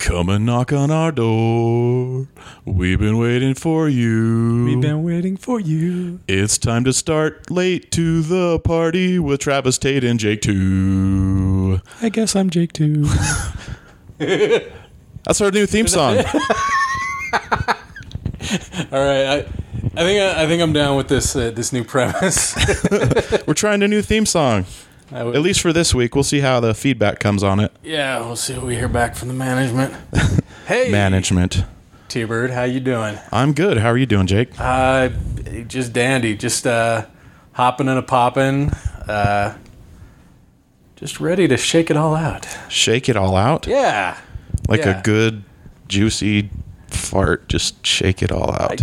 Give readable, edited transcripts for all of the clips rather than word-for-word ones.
Come and knock on our door. We've been waiting for you. We've been waiting for you. It's time to start late to the party with Travis Tate and Jake 2. I guess I'm Jake too. That's our new theme song. All right, I think I'm down with this new premise. We're trying a new theme song. At least for this week. We'll see how the feedback comes on it. Yeah, we'll see what we hear back from the management. Hey, Management. T-Bird, how you doing? I'm good. How are you doing, Jake? Just dandy. Just hopping and a popping. Just ready to shake it all out. Shake it all out? Yeah. Like a good, juicy fart. Just shake it all out.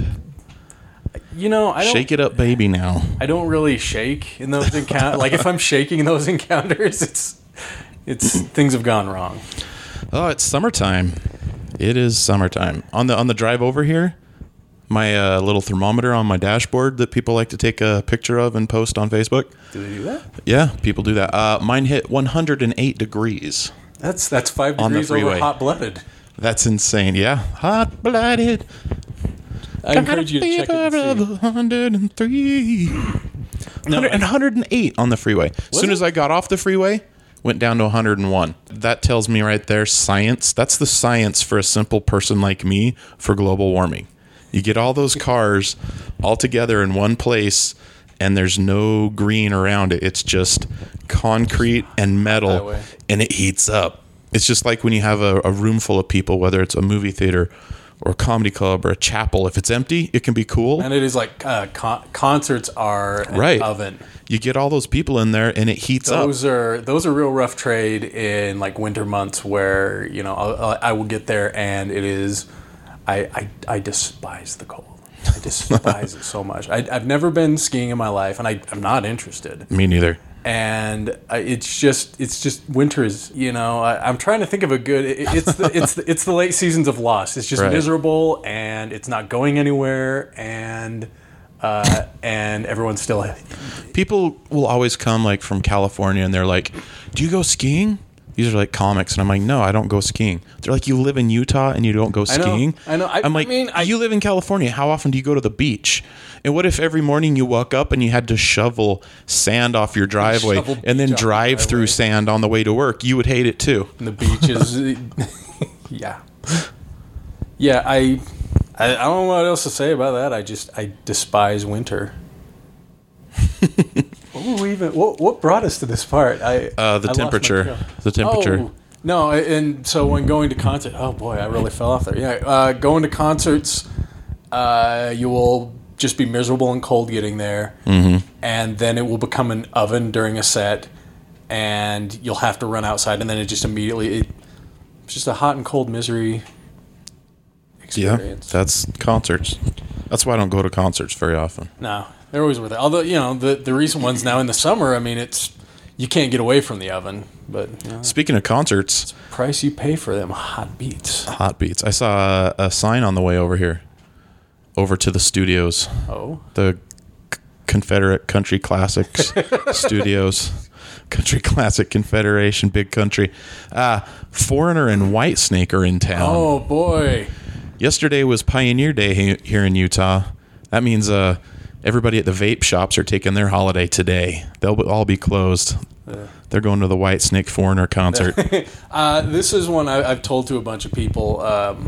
I don't shake it up, baby, now. I don't really shake in those encounters. Like, if I'm shaking in those encounters, it's things have gone wrong. Oh, it's summertime. It is summertime. On the drive over here, my little thermometer on my dashboard that people like to take a picture of and post on Facebook. Do they do that? Yeah, people do that. Mine hit 108 degrees. That's 5 on the degrees over freeway. Hot-blooded. That's insane. Yeah, hot-blooded. I encourage you to check it and see. 103. No, 108 on the freeway. As soon it? as I got off the freeway, went down to 101. That tells me right there, science. That's the science for a simple person like me for global warming. You get all those cars all together in one place, and there's no green around it. It's just concrete and metal, Highway. and it heats up. It's just like when you have a room full of people, whether it's a movie theater or a comedy club or a chapel. If it's empty, it can be cool. And it is like concerts are an Right. oven. You get all those people in there, and it heats up. Those are real rough trade in like winter months where I will get there and it is I despise the cold. I despise it so much. I've never been skiing in my life, and I'm not interested. Me neither. And it's just winter is I'm trying to think of a good. It's the late seasons of Lost. It's just Right. miserable, and it's not going anywhere, and everyone's still. People will always come like from California, and they're like, "Do you go skiing?" These are like comics, and I'm like, "No, I don't go skiing." They're like, "You live in Utah and you don't go skiing?" I know. I'm like, "You live in California. How often do you go to the beach?" And what if every morning you woke up and you had to shovel sand off your driveway Shovel and then beach off your drive through driveway. sand on the way to work? You would hate it too. And the beach is, yeah. I don't know what else to say about that. I despise winter. What brought us to this part? I lost my Temperature. trail. The temperature. Oh, no, and so when going to concert, oh boy, I really fell off there. Yeah, going to concerts, you will just be miserable and cold getting there, and then it will become an oven during a set, and you'll have to run outside, and then it just immediately it's just a hot and cold misery experience. Yeah, that's concerts. That's why I don't go to concerts very often. No, they're always worth it. Although the recent ones now in the summer, I mean, you can't get away from the oven. But Speaking of concerts, price you pay for them hot beats. hot beats. I saw a sign on the way over here, over to the studios, Oh, the Confederate Country Classics Studios, Country Classic Confederation, Big Country. Foreigner and Whitesnake are in town. oh boy. Yesterday was Pioneer Day here in Utah. That means everybody at the vape shops are taking their holiday today. They'll all be closed. They're going to the Whitesnake Foreigner concert. This is one I've told to a bunch of people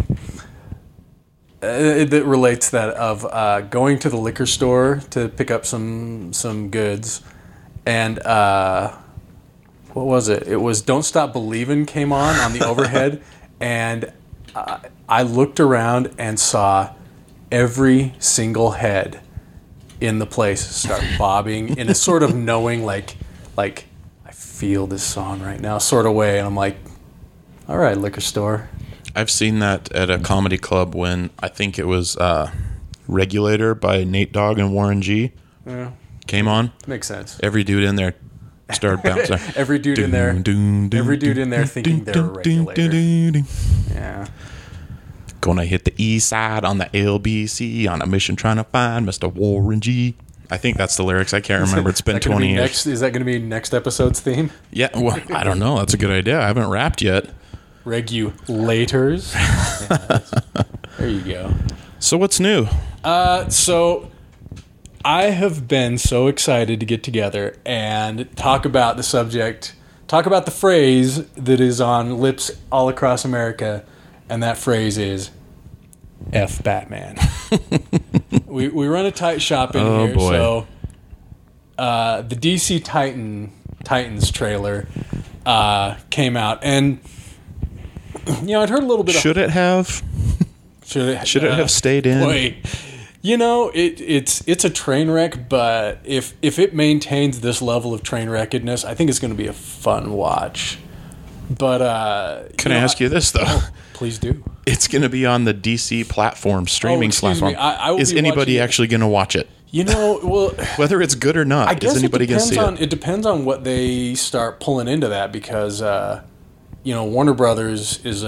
that relates that of going to the liquor store to pick up some goods, and what was it? It was "Don't Stop Believin'" came on the overhead, and I looked around and saw every single head in the place start bobbing in a sort of knowing like I feel this song right now sort of way, and I'm like, all right, liquor store. I've seen that at a comedy club when I think it was Regulator by Nate Dogg and Warren G. Yeah, Came on. makes sense. Every dude in there started bouncing. Every dude in there thinking they're a regulator. Yeah. Gonna hit the east side on the LBC on a mission trying to find Mr. Warren G. I think that's the lyrics. I can't remember. It's been 20 years. Is that going to be next episode's theme? Yeah, well, I don't know. That's a good idea. I haven't rapped yet. Regulators. Yeah, there you go. So what's new? So I have been so excited to get together and talk about the subject, talk about the phrase that is on lips all across America, and that phrase is F Batman. we run a tight shop in here, boy. so the DC Titans trailer came out, and I'd heard a little bit. Should it have stayed in? Boy, it's a train wreck, but if it maintains this level of train wreckedness, I think it's going to be a fun watch. But Can I ask you this though? Please do. It's going to be on the DC platform, streaming excuse platform. me. I will Is be anybody watching it. actually going to watch it? Well, Whether it's good or not, I guess is anybody going to see it? It depends on what they start pulling into that, because Warner Brothers is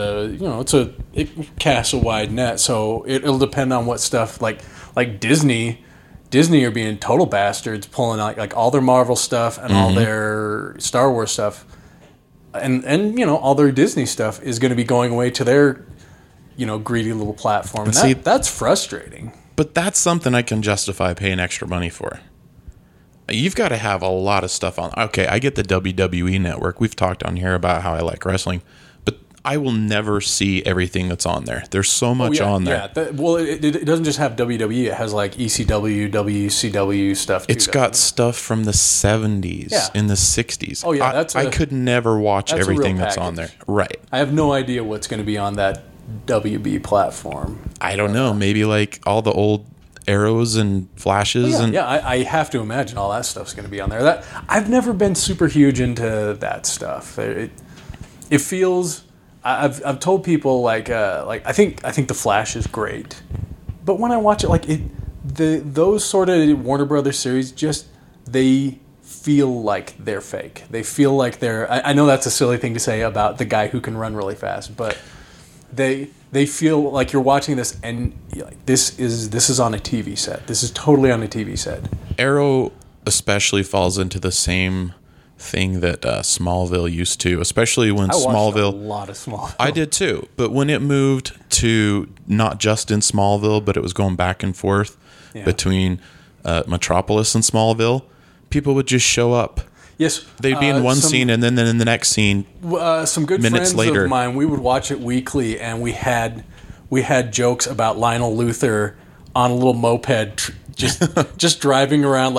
it casts a wide net, so it'll depend on what stuff like Disney are being total bastards, pulling out like all their Marvel stuff and all their Star Wars stuff, and all their Disney stuff is going to be going away to their greedy little platform, and See, that's frustrating. But that's something I can justify paying extra money for. You've got to have a lot of stuff on. Okay, I get the WWE Network. We've talked on here about how I like wrestling, but I will never see everything that's on there. There's so much on there. Yeah, it doesn't just have WWE. It has like ECW, WCW stuff too. It's got stuff from the 70s, Yeah. in the 60s. Oh, yeah, I could never watch that's a real everything that's on there. package. Right. I have no idea what's going to be on that WB platform. I don't know. Maybe like all the old arrows and flashes. I have to imagine all that stuff's going to be on there. That I've never been super huge into that stuff. It feels. I've told people like I think the Flash is great, but when I watch it, those sort of Warner Brothers series they feel like they're fake. They feel like they're. I know that's a silly thing to say about the guy who can run really fast, but they feel like you're watching this and this is on a TV set. This is totally on a TV set. Arrow especially falls into the same thing that Smallville used to, especially when I watched Smallville. a lot of Smallville. I did too, but when it moved to not just in Smallville, but it was going back and forth between Metropolis and Smallville, people would just show up. Yes, They'd be in one scene, and then in the next scene, some good minutes friends later. of mine, we would watch it weekly, and we had jokes about Lionel Luthor on a little moped, just driving around.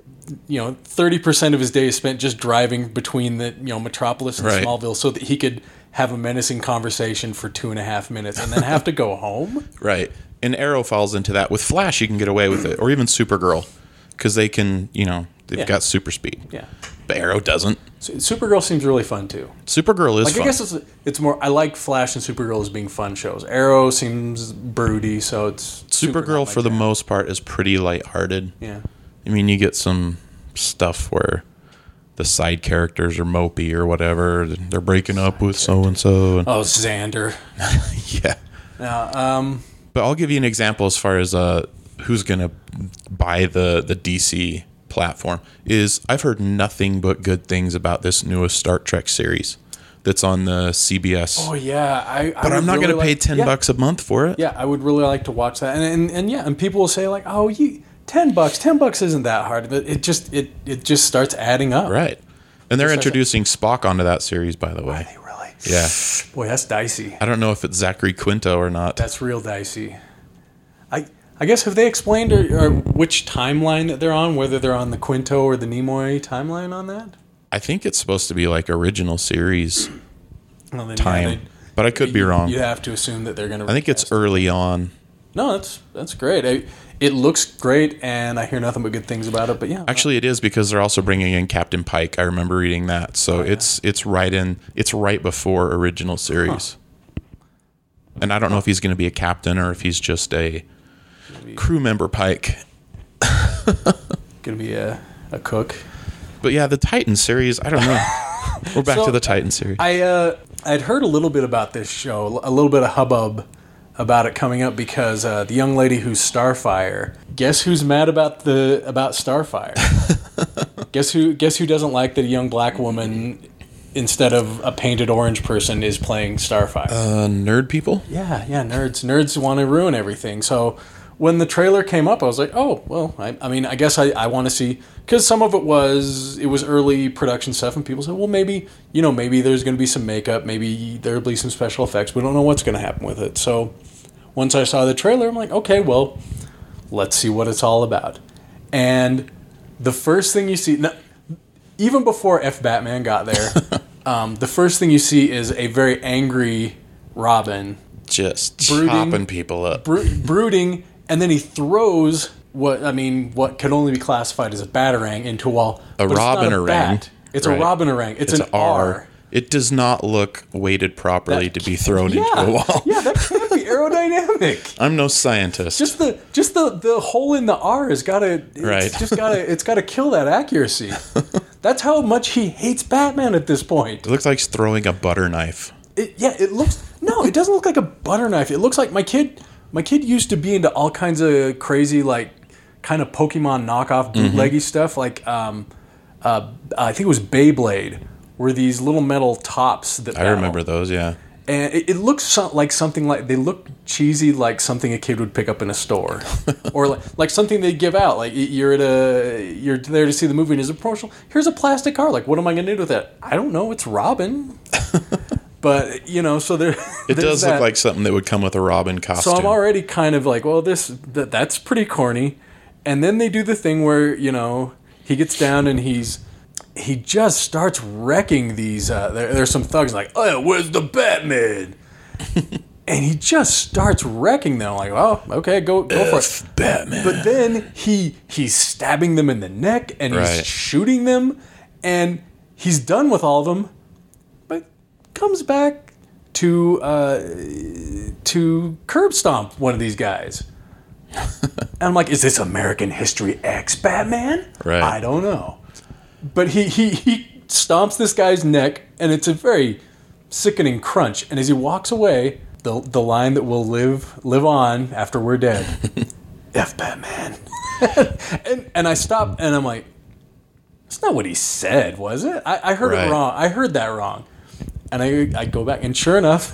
30% of his day is spent just driving between the Metropolis and Right. Smallville, so that he could have a menacing conversation for 2.5 minutes and then have to go home. right? And Arrow falls into that. With Flash, you can get away with it, or even Supergirl, because they can, they've got super speed. Yeah, But Arrow doesn't. Supergirl seems really fun too. Supergirl is fun. I guess it's more. I like Flash and Supergirl as being fun shows. Arrow seems broody, so it's super Supergirl, not my for the jam. most part, is pretty lighthearted. Yeah. I mean, you get some stuff where the side characters are mopey or whatever. They're breaking up with so and so. Oh, Xander. Yeah. Now, But I'll give you an example as far as who's going to buy the DC platform. Is I've heard nothing but good things about this newest Star Trek series that's on the CBS. oh yeah, but I'm not going to pay $10 a month for it. Yeah, I would really like to watch that, and people will say like, oh, $10 isn't that hard, but it just starts adding up. Right. And they're Just introducing Spock onto that series, by the Are way. they really? Yeah. Boy, that's dicey. I don't know if it's Zachary Quinto or not. That's real dicey. I guess, have they explained or which timeline that they're on, whether they're on the Quinto or the Nimoy timeline on that? I think it's supposed to be like original series Well, then, time, but I could be wrong. You have to assume that they're going to. I think it's early on. No, that's great. It looks great, and I hear nothing but good things about it. But yeah, Actually, it is because they're also bringing in Captain Pike. I remember reading that, so it's right before original series. And I don't know if he's going to be a captain or if he's just a crew member Pike. going to be a cook. But yeah, the Titan series, I don't know. We're back to the Titan series. I'd heard a little bit about this show, a little bit of hubbub about it coming up because the young lady who's Starfire. Guess who's mad about Starfire? Guess who doesn't like that a young black woman instead of a painted orange person is playing Starfire. Nerd people? Yeah, nerds want to ruin everything. So when the trailer came up, I was like, oh, well, I mean, I guess I want to see, because some of it was early production stuff, and people said, well, maybe there's going to be some makeup, maybe there'll be some special effects. We don't know what's going to happen with it. So once I saw the trailer, I'm like, okay, well, let's see what it's all about. And the first thing you see, even before F. Batman got there, the first thing you see is a very angry Robin. Just chopping people up. Brooding, and then he throws what could only be classified as a batarang into a wall. A Robin-a-rang. It's a Robin-a-rang. It's an R. It does not look weighted properly to be thrown into a wall. Yeah, that can't be aerodynamic. I'm no scientist. Just the hole in the R has got to. It's got to kill that accuracy. That's how much he hates Batman at this point. It looks like throwing a butter knife. It doesn't look like a butter knife. It looks like my kid used to be into all kinds of crazy, like, kind of Pokemon knockoff bootleggy stuff. Like, I think it was Beyblade, were these little metal tops that I remember those, yeah. And it looks like something like, they look cheesy, like something a kid would pick up in a store, or like something they give out. Like you're there to see the movie and there's a promotional. Here's a plastic car. Like, what am I going to do with that? I don't know. It's Robin. But so there. It does look like something that would come with a Robin costume. So I'm already kind of like, well, that's pretty corny. And then they do the thing where he gets down and he just starts wrecking these. There's some thugs like, oh, where's the Batman? And he just starts wrecking them. I'm like, oh, okay, go for it, Batman. But then he's stabbing them in the neck and he's shooting them, and he's done with all of them, but comes back to curb stomp one of these guys. And I'm like, is this American History X Batman? Right. I don't know. But he stomps this guy's neck, and it's a very sickening crunch. And as he walks away, the line that will live on after we're dead, F Batman. and I stop, and I'm like, that's not what he said, was it? I heard it wrong. I heard that wrong. And I go back, and sure enough,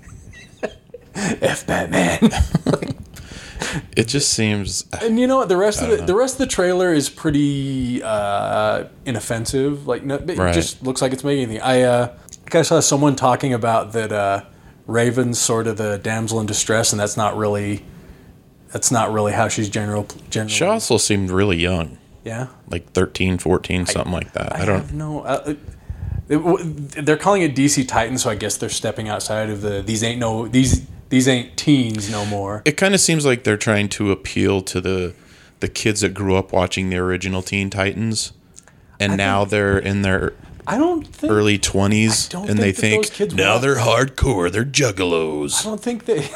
F Batman. It just seems, and you know what? The rest of the trailer is pretty inoffensive. Like, it just looks like it's making anything. I saw someone talking about that Raven's sort of the damsel in distress, and that's not really how she's generally. She also seemed really young. Yeah, like 13, 14, something like that. I don't know. They're calling it DC Titans, so I guess they're stepping outside of these ain't teens no more. It kind of seems like they're trying to appeal to the kids that grew up watching the original Teen Titans, and now they're in their early 20s, and they think now they're hardcore, they're juggalos. I don't think they.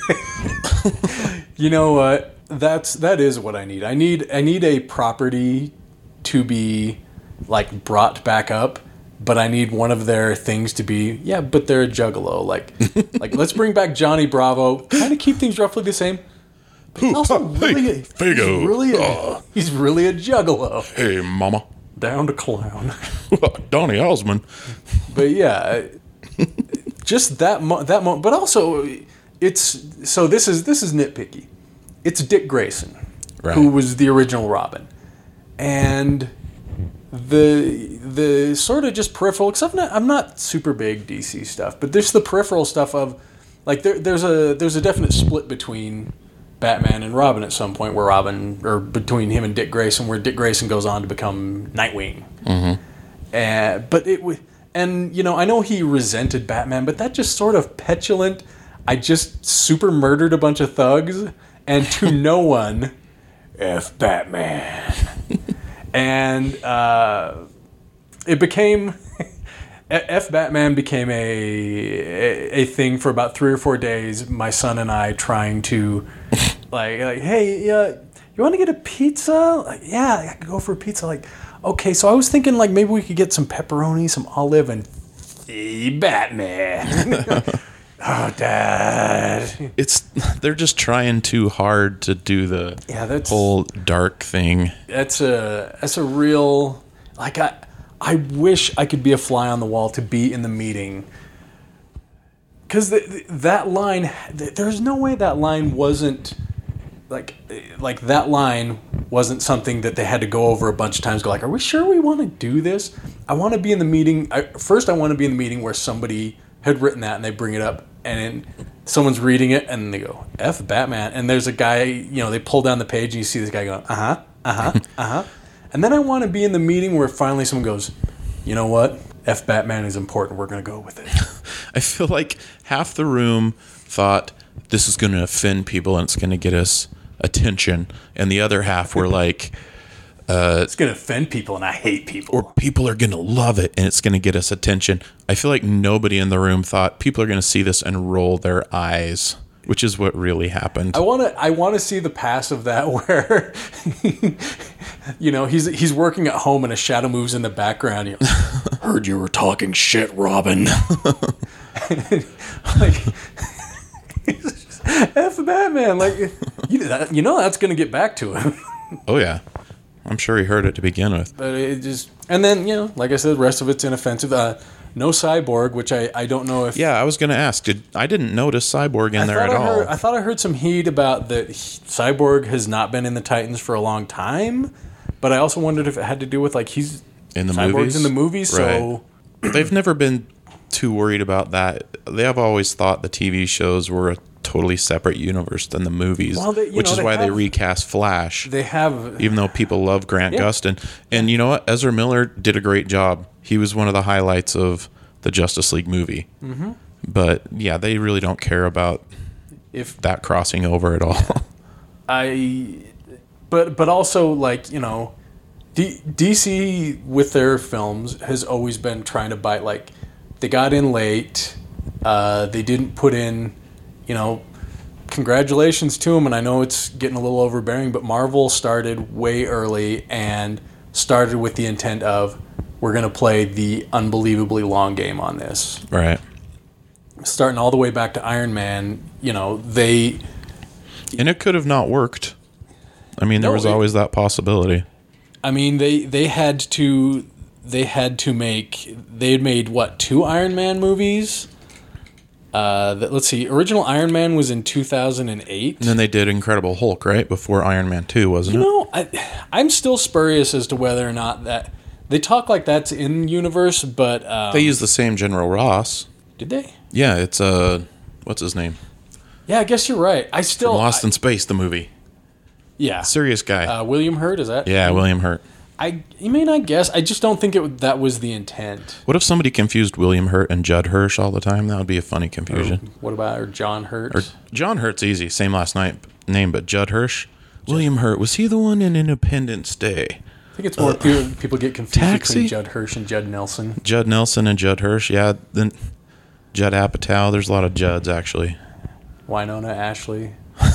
You know what? That is what I need. I need a property to be like brought back up. But I need one of their things to be, but they're a juggalo. Like let's bring back Johnny Bravo. Kind of keep things roughly the same. He's also really he's really a juggalo. Hey, mama. Down to clown. Donny Osmond. But yeah, just that moment. But also, this is nitpicky. It's Dick Grayson, who was the original Robin, and the sort of just peripheral, except I'm not super big DC stuff, but there's the peripheral stuff of like there's a definite split between Batman and Robin at some point where between him and Dick Grayson, where Dick Grayson goes on to become Nightwing. Mm-hmm. I know he resented Batman, but that just sort of petulant, I just super murdered a bunch of thugs and to no one, F Batman. And it became F Batman became a thing for about 3 or 4 days. My son and I trying to like hey, you want to get a pizza? Like, yeah, I could go for a pizza. Like, okay, so I was thinking like maybe we could get some pepperoni, some olive, and Batman. Oh, Dad. They're just trying too hard to do the whole dark thing. That's a real, like, I wish I could be a fly on the wall to be in the meeting. Because that line, there's no way that line wasn't like that line wasn't something that they had to go over a bunch of times. Go like, are we sure we want to do this? I want to be in the meeting. First, I want to be in the meeting where somebody had written that and they bring it up, and then someone's reading it and they go, "F Batman," and there's a guy, they pull down the page and you see this guy going, and then I want to be in the meeting where finally someone goes, "You know what? F Batman is important. We're going to go with it." I feel like half the room thought this is going to offend people and it's going to get us attention, and the other half were like, it's going to offend people and I hate people. Or people are going to love it and it's going to get us attention. I feel like nobody in the room thought people are going to see this and roll their eyes, which is what really happened. I want to see the pass of that where he's working at home and a shadow moves in the background. Heard you were talking shit, Robin. Like, F Batman. Like, that's going to get back to him. Oh yeah, I'm sure he heard it to begin with. But it just, and then like I said, the rest of it's inoffensive. No Cyborg, which I don't know if... Yeah, I was going to ask. I didn't notice Cyborg in there at all. I thought I heard some heat about that Cyborg has not been in the Titans for a long time, but I also wondered if it had to do with, like, he's... In the Cyborg's movies? in the movies, so... Right. They've never been too worried about that. They have always thought the TV shows were a totally separate universe than the movies, which is why they recast Flash. They have... Even though people love Grant Gustin. And you know what? Ezra Miller did a great job. He was one of the highlights of the Justice League movie. Mm-hmm. But, yeah, they really don't care about that crossing over at all. But also, like, DC with their films has always been trying to bite, like, they got in late, they didn't put in, congratulations to them, and I know it's getting a little overbearing, but Marvel started way early and started with the intent of, we're going to play the unbelievably long game on this. Right. Starting all the way back to Iron Man, they... And it could have not worked. I mean, there was always that possibility. I mean, they had made, what, 2 Iron Man movies? Let's see, original Iron Man was in 2008. And then they did Incredible Hulk, right? Before Iron Man 2, wasn't it? I'm still spurious as to whether or not that... They talk like that's in universe, but... they use the same General Ross. Did they? Yeah, it's, what's his name? Yeah, I guess you're right. From Lost in Space, the movie. Yeah. Serious guy. William Hurt, is that? Yeah, William Hurt. You may not guess. I just don't think that was the intent. What if somebody confused William Hurt and Judd Hirsch all the time? That would be a funny confusion. What about John Hurt? Or John Hurt's easy. Same last name, but Judd Hirsch. William Hurt. Was he the one in Independence Day? I think it's more people get confused between Judd Hirsch and Judd Nelson. Judd Nelson and Judd Hirsch. Yeah, then Judd Apatow. There's a lot of Judds, actually. Winona Ashley.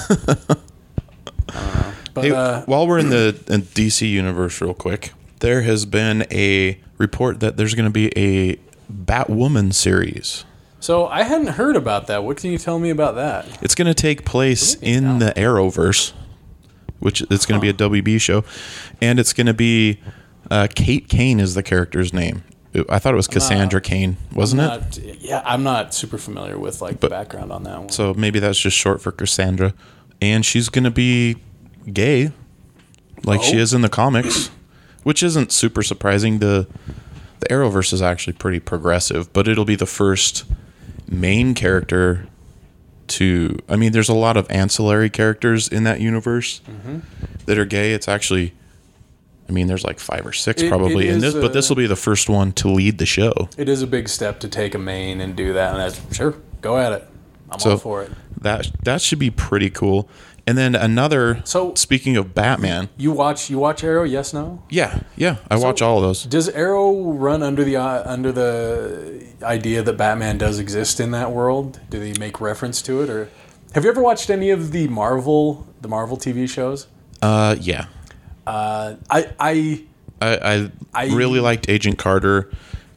But, hey, while we're in DC universe real quick, there has been a report that there's going to be a Batwoman series. So I hadn't heard about that. What can you tell me about that? It's going to take place in the Arrowverse, which it's going to be a WB show, and it's going to be Kate Kane is the character's name. I thought it was Cassandra Cain, wasn't it? Yeah, I'm not super familiar with the background on that one. So maybe that's just short for Cassandra, and she's going to be gay, like she is in the comics, which isn't super surprising. The Arrowverse is actually pretty progressive, but it'll be the first main character to... I mean, there's a lot of ancillary characters in that universe that are gay. It's actually... I mean, there's like 5 or 6 probably in this, but this will be the first one to lead the show. It is a big step to take a main and do that, and that's... Sure, go at it. I'm all for it. That should be pretty cool. And then another... So, speaking of Batman... You watch Arrow, yes, no? Yeah. I watch all of those. Does Arrow run under the idea that Batman does exist in that world? Do they make reference to it? Or have you ever watched any of the Marvel TV shows? Yeah. I really liked Agent Carter.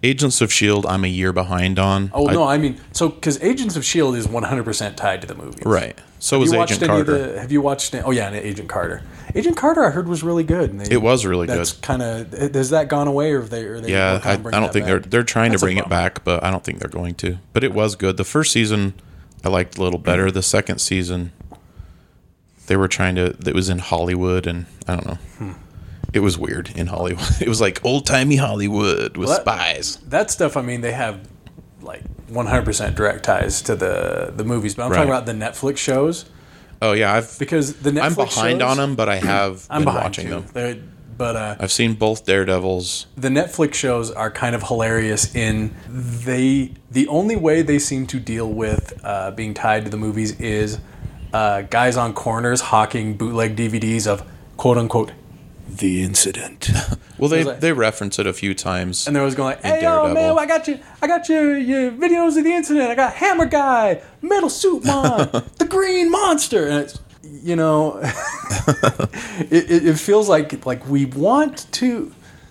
Agents of S.H.I.E.L.D. I'm a year behind on. Oh, no, I mean, so, because Agents of S.H.I.E.L.D. is 100% tied to the movies. Right. So was Agent Carter. Have you watched it? Oh, yeah, and Agent Carter. Agent Carter, I heard, was really good. And It was really good. That's kind of, has that gone away, or are they Yeah, I don't think they're trying to bring it back, but I don't think they're going to. But it was good. The first season, I liked a little better. The second season, they were trying to, it was in Hollywood, and I don't know. It was weird in Hollywood. It was like old-timey Hollywood with spies. That stuff, I mean, they have like 100% direct ties to the movies. But I'm talking about the Netflix shows. Oh, yeah. Because the Netflix I'm behind shows, on them, but I have been watching them. But I've seen both Daredevils. The Netflix shows are kind of hilarious in the only way they seem to deal with being tied to the movies is guys on corners hawking bootleg DVDs of quote-unquote The Incident. Well, they reference it a few times. And they was going like, "Hey, yo, man, I got your videos of The Incident. I got Hammer Guy, Metal Suit Man, The Green Monster." And it's, you know, it feels like we want to,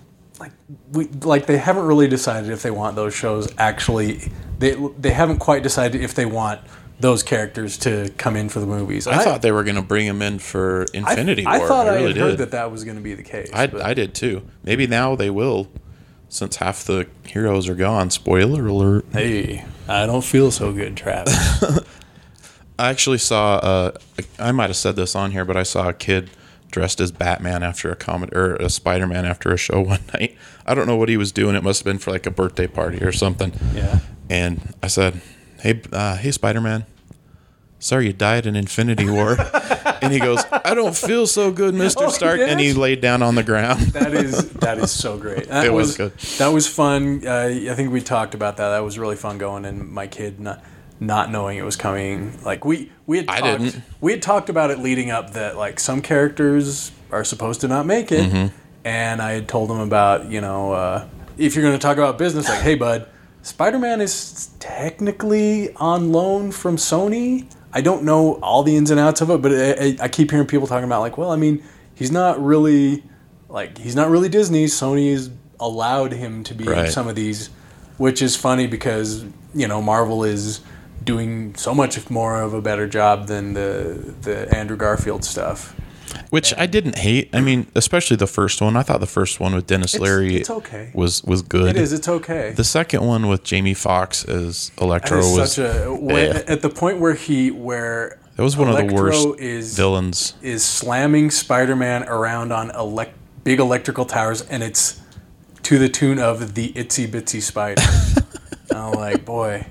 like they haven't really decided if they want those shows actually. They haven't quite decided if they want those characters to come in for the movies. I thought they were going to bring them in for Infinity War. I thought I really had heard that was going to be the case. I did too. Maybe now they will, since half the heroes are gone. Spoiler alert. Hey, I don't feel so good, Travis. I actually saw, I might have said this on here, but I saw a kid dressed as Batman after a Spider-Man after a show one night. I don't know what he was doing. It must have been for like a birthday party or something. Yeah. And I said, hey, Spider-Man, sorry you died in Infinity War. And he goes, I don't feel so good, Mr. Stark. And he laid down on the ground. That is so great. It was good. That was fun. I think we talked about that. That was really fun going, and my kid not knowing it was coming. Like we had talked about it leading up that like some characters are supposed to not make it. Mm-hmm. And I had told him about, if you're going to talk about business, like, hey, bud, Spider-Man is technically on loan from Sony. I don't know all the ins and outs of it, but I keep hearing people talking about like, well, I mean, he's not really Disney. Sony's allowed him to be in some of these, which is funny because, Marvel is doing so much more of a better job than the Andrew Garfield stuff. Which I didn't hate. I mean, especially the first one. I thought the first one with Dennis Leary was good. It is. It's okay. The second one with Jamie Foxx as Electro was at the point where that was one of the worst villains. Is slamming Spider-Man around on big electrical towers, and it's to the tune of the Itsy Bitsy Spider. I'm like, boy,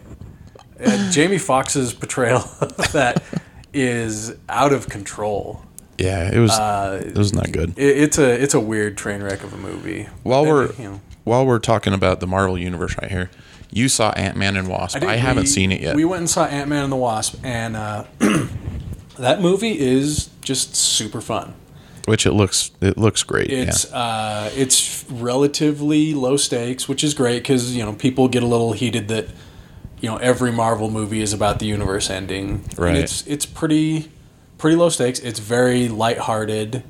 Jamie Foxx's portrayal of that is out of control. Yeah, it was not good. It's a weird train wreck of a movie. While we're talking about the Marvel Universe right here, you saw Ant-Man and Wasp. I haven't seen it yet. We went and saw Ant-Man and the Wasp, and that movie is just super fun. Which it looks great. It's relatively low stakes, which is great because people get a little heated that every Marvel movie is about the universe ending. Right. And it's pretty low stakes. It's very lighthearted.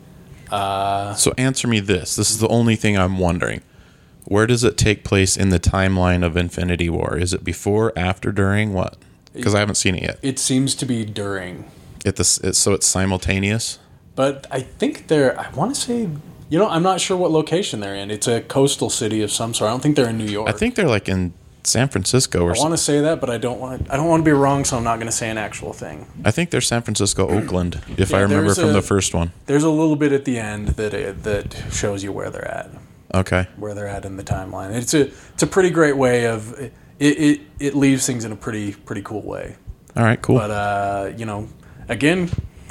So answer me this. This is the only thing I'm wondering. Where does it take place in the timeline of Infinity War? Is it before, after, during, what? Because I haven't seen it yet. It seems to be during. So it's simultaneous? But I think I want to say, I'm not sure what location they're in. It's a coastal city of some sort. I don't think they're in New York. I think they're like in San Francisco or something. I want to say that, but I don't want to be wrong, so I'm not going to say an actual thing. I think they're San Francisco, Oakland, if I remember from the first one. There's a little bit at the end that shows you where they're at. Okay. Where they're at in the timeline. It's a pretty great way of it leaves things in a pretty cool way. All right, cool. But again,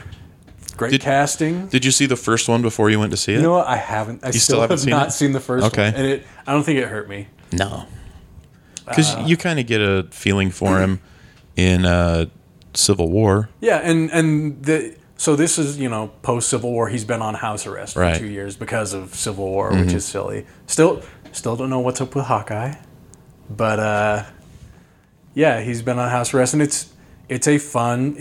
great casting. Did you see the first one before you went to see it? You know what? I haven't. I still have not seen the first one. And I don't think it hurt me. No. Because you kind of get a feeling for him in Civil War. Yeah, so this is, post Civil War. He's been on house arrest for 2 years because of Civil War, which is silly. Still don't know what's up with Hawkeye, but he's been on house arrest, and it's a fun.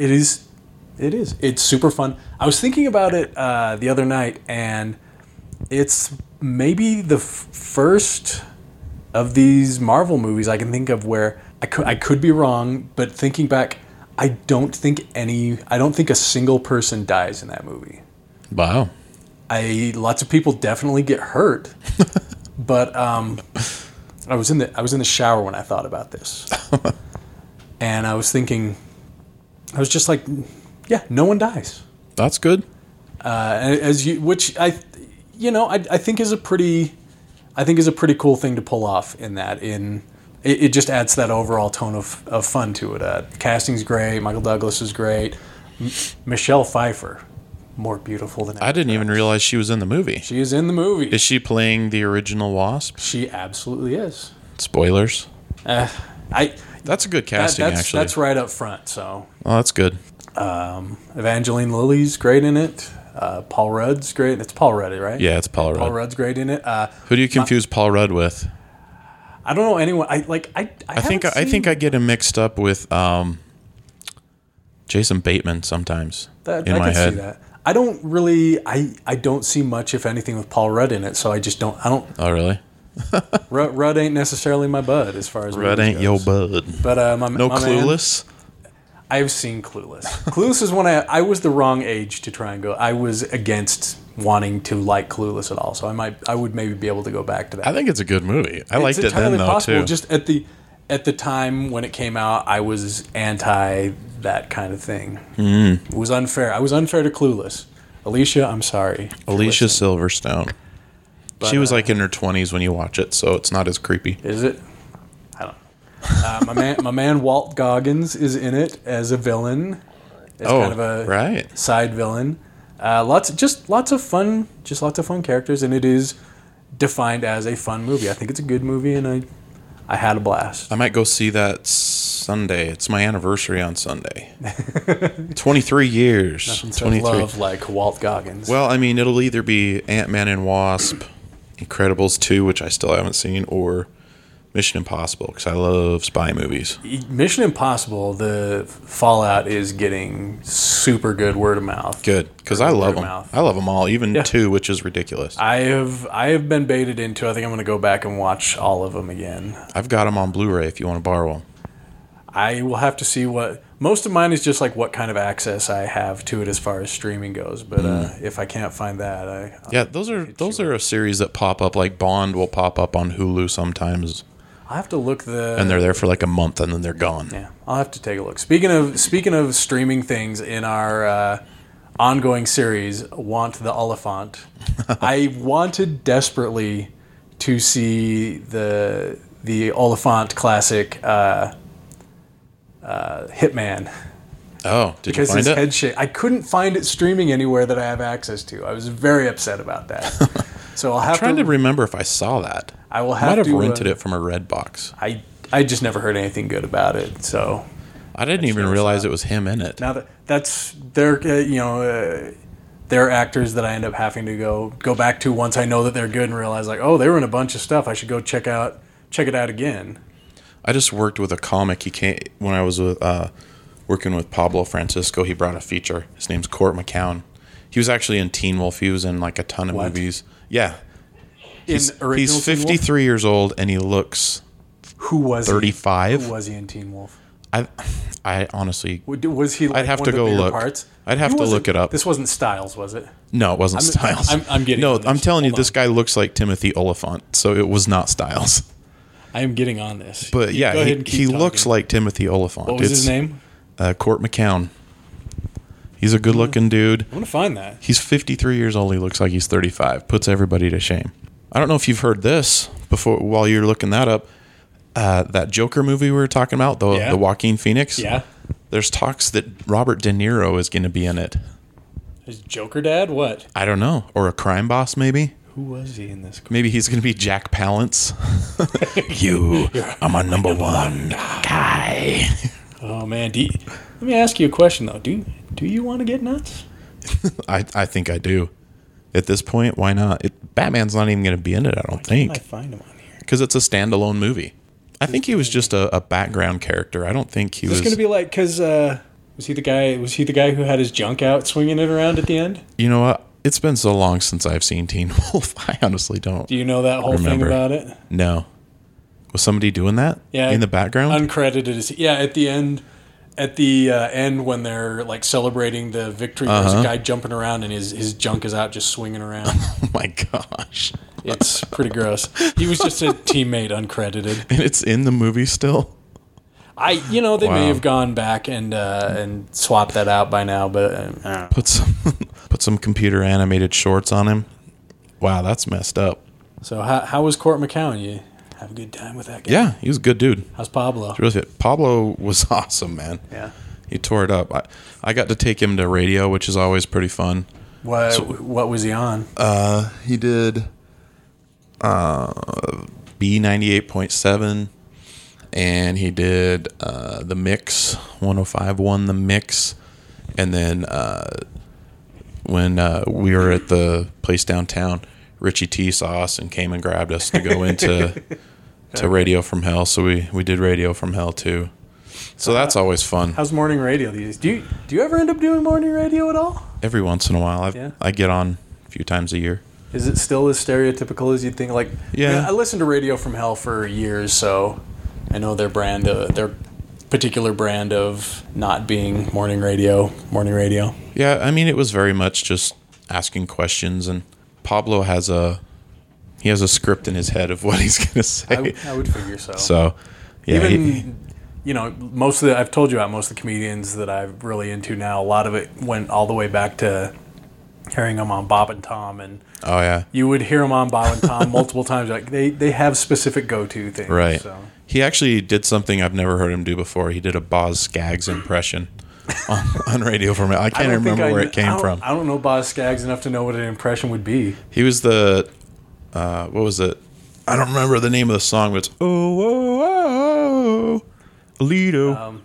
It's super fun. I was thinking about it the other night, and it's maybe the first of these Marvel movies I can think of where I could be wrong, but thinking back, I don't think a single person dies in that movie. Wow. Lots of people definitely get hurt, but I was in the shower when I thought about this, and I was thinking, I was just like, yeah, no one dies. That's good. Which I think is a pretty cool thing to pull off. It just adds that overall tone of fun to it. Casting's great. Michael Douglas is great. Michelle Pfeiffer, more beautiful than ever. I didn't even realize she was in the movie. She is in the movie. Is she playing the original Wasp? She absolutely is. Spoilers. That's a good casting, actually. That's right up front. So. Oh, that's good. Evangeline Lilly's great in it. Paul Rudd's great. It's Paul Rudd, right? Yeah, it's Paul Rudd. Paul Rudd's great in it. Who do you confuse Paul Rudd with? I don't know anyone. I think I get him mixed up with Jason Bateman sometimes. I can see that. I don't really. I don't see much, if anything, with Paul Rudd in it. So I just don't. I don't. Oh, really? Rudd ain't necessarily my bud as far as Rudd ain't your bud. But Clueless. I've seen Clueless. Clueless is when I was the wrong age to try and go. I was against wanting to like Clueless at all, so I would maybe be able to go back to that. I think it's a good movie. I liked it then, though, possible. too. Just at the time when it came out, I was anti that kind of thing. It was unfair. I was unfair to Clueless. Alicia, I'm sorry. Alicia Silverstone. But, she was like in her 20s when you watch it, so it's not as creepy. Is it? I don't know. My man Walt Goggins is in it as a villain. As kind of a side villain. Lots of fun characters, and it is defined as a fun movie. I think it's a good movie, and I had a blast. I might go see that Sunday. It's my anniversary on Sunday. 23 years. Nothing says love like Walt Goggins. Well, I mean, it'll either be Ant-Man and Wasp, Incredibles 2, which I still haven't seen, or Mission Impossible, because I love spy movies. Mission Impossible, the fallout is getting super good word of mouth. Good, because I love them. I love them all, even 2, which is ridiculous. I have been baited into. I think I'm going to go back and watch all of them again. I've got them on Blu-ray if you want to borrow them. I will have to see what. Most of mine is just like what kind of access I have to it as far as streaming goes. But if I can't find that, those are a series that pop up. Like Bond will pop up on Hulu sometimes. I'll have to look and they're there for like a month and then they're gone. Yeah, I'll have to take a look. Speaking of streaming things in our ongoing series, Want the Oliphant, I wanted desperately to see the Oliphant classic Hitman. Oh, did you find it? Because his head shape. I couldn't find it streaming anywhere that I have access to. I was very upset about that. So I'll have trying to remember if I saw that. I will have to rented it from a Redbox. I just never heard anything good about it. So I didn't even realize it was him in it. Now that's they're they're actors that I end up having to go back to once I know that they're good and realize like, oh, they were in a bunch of stuff. I should go check it out again. I just worked with a comic. He came when I was working with Pablo Francisco. He brought a feature. His name's Court McCown. He was actually in Teen Wolf. He was in like a ton of movies. Yeah. He's 53 years old and he looks 35. Who was he in Teen Wolf? I honestly was he? Like I'd have to go look. Parts? I'd have to look it up. This wasn't Styles, was it? No, it wasn't Styles. I'm getting. No, I'm telling you, this guy looks like Timothy Oliphant, so it was not Styles. I am getting on this. But yeah, he looks like Timothy Oliphant. What was his name? Court McCown. He's a good-looking dude. I'm gonna find that. He's 53 years old. He looks like he's 35. Puts everybody to shame. I don't know if you've heard this before. While you're looking that up, that Joker movie we were talking about, the Joaquin Phoenix. Yeah. There's talks that Robert De Niro is going to be in it. Is Joker Dad? What? I don't know. Or a crime boss, maybe. Who was he in this? Maybe he's going to be Jack Palance. You are my number one guy. Oh man, let me ask you a question though. Do you want to get nuts? I think I do. At this point, why not? Batman's not even going to be in it, I don't think. Why can't I find him on here? Because it's a standalone movie. I think he was just a background character. I don't think he was. It's going to be like because was he the guy who had his junk out swinging it around at the end? You know what? It's been so long since I've seen Teen Wolf. I honestly don't. Do you know that whole thing about it? No. Was somebody doing that? Yeah, in the background. uncredited. At the end. At the end, when they're like celebrating the victory, there's a guy jumping around and his junk is out, just swinging around. Oh my gosh, It's pretty gross. He was just a teammate, uncredited. and it's in the movie still. They Wow. may have gone back and swapped that out by now, but I don't know. Put some computer animated shorts on him. Wow, that's messed up. So how was Court McCowan? You have a good time with that guy? Yeah, he was a good dude. How's Pablo? Really fit. Pablo was awesome, man. Yeah. He tore it up. I got to take him to radio, which is always pretty fun. What was he on? He did B98.7, and he did the Mix 105.1, the Mix, and then when we were at the place downtown, Richie T saw us and came and grabbed us to go into to Radio from Hell. So we did Radio from Hell too. So that's always fun. How's morning radio these days? Do you ever end up doing morning radio at all? Every once in a while, Yeah. I get on a few times a year. Is it still as stereotypical as you'd think? Like, Yeah. I listened to Radio from Hell for years, so I know their particular brand of not being morning radio. Yeah, I mean, it was very much just asking questions, and Pablo has a script in his head of what he's going to say. I would figure so. So, yeah. Even, I've told you about most of the comedians that I'm really into now. A lot of it went all the way back to hearing them on Bob and Tom, and Oh, yeah. you would hear them on Bob and Tom multiple times. Like they have specific go-to things. Right. So. He actually did something I've never heard him do before. He did a Boz Scaggs impression on Radio from Hell. I can't remember where it came from. I don't know Boz Scaggs enough to know what an impression would be. He was the, what was it? I don't remember the name of the song, but it's, oh, Alito.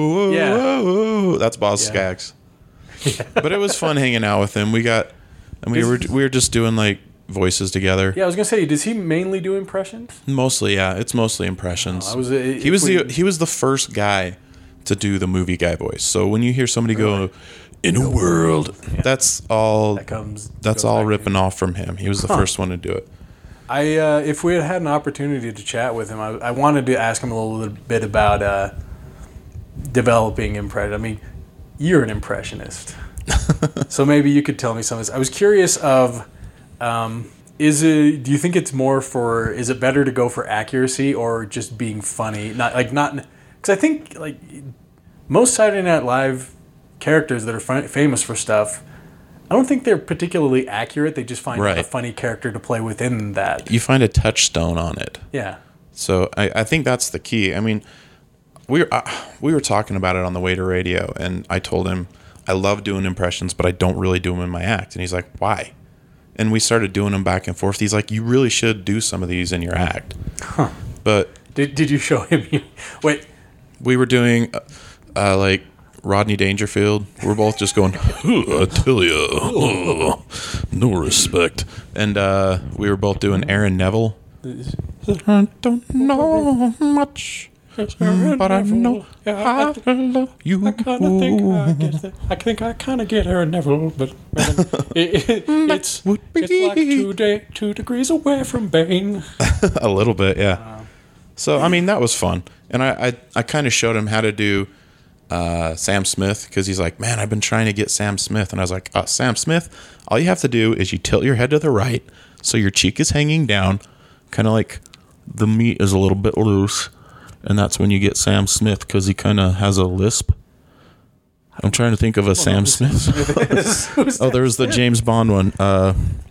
Yeah. That's Boz Scaggs. But it was fun hanging out with him. We were just doing like voices together. Yeah, I was gonna say, does he mainly do impressions? Mostly, yeah. It's mostly impressions. He He was the first guy to do the movie guy voice. So when you hear somebody go, "In a world," that's all ripping off from him. He was the first one to do it. If we had an opportunity to chat with him, I wanted to ask him a little bit about developing impression. I mean, you're an impressionist, so maybe you could tell me some of this. I was curious of, do you think it's is it better to go for accuracy or just being funny? Because I think like most Saturday Night Live characters that are famous for stuff, I don't think they're particularly accurate. They just find a funny character to play within that. You find a touchstone on it. Yeah. So I think that's the key. I mean, we were talking about it on the way to radio, and I told him I love doing impressions, but I don't really do them in my act. And he's like, why? And we started doing them back and forth. He's like, you really should do some of these in your act. Huh. But did you show him? Wait. We were doing like Rodney Dangerfield. We're both just going, I tell you, no respect. And we were both doing Aaron Neville. I don't know much, but I know I love you. I think I kind of get Aaron Neville, but it's like 2 degrees away from Bane. A little bit, yeah. So I mean, that was fun, and I kind of showed him how to do Sam Smith, because he's like, man, I've been trying to get Sam Smith, and I was like, Sam Smith, all you have to do is you tilt your head to the right, so your cheek is hanging down, kind of like the meat is a little bit loose, and that's when you get Sam Smith, because he kind of has a lisp. I'm trying to think of a Sam Smith. Oh, there's the James Bond one. How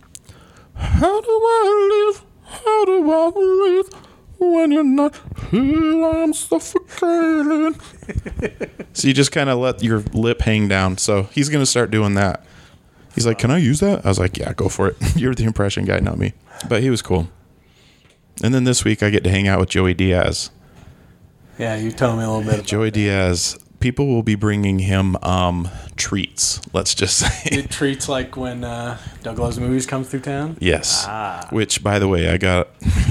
do I live? How do I live? When you're not here, I'm suffocating. So you just kind of let your lip hang down. So he's going to start doing that. He's like, can I use that? I was like, yeah, go for it. You're the impression guy, not me. But he was cool. And then this week I get to hang out with Joey Diaz. Yeah, you tell me a little bit about Joey Diaz. People will be bringing him treats, let's just say. Treats like when Doug Loves Movies comes through town? Yes. Which, by the way, I got...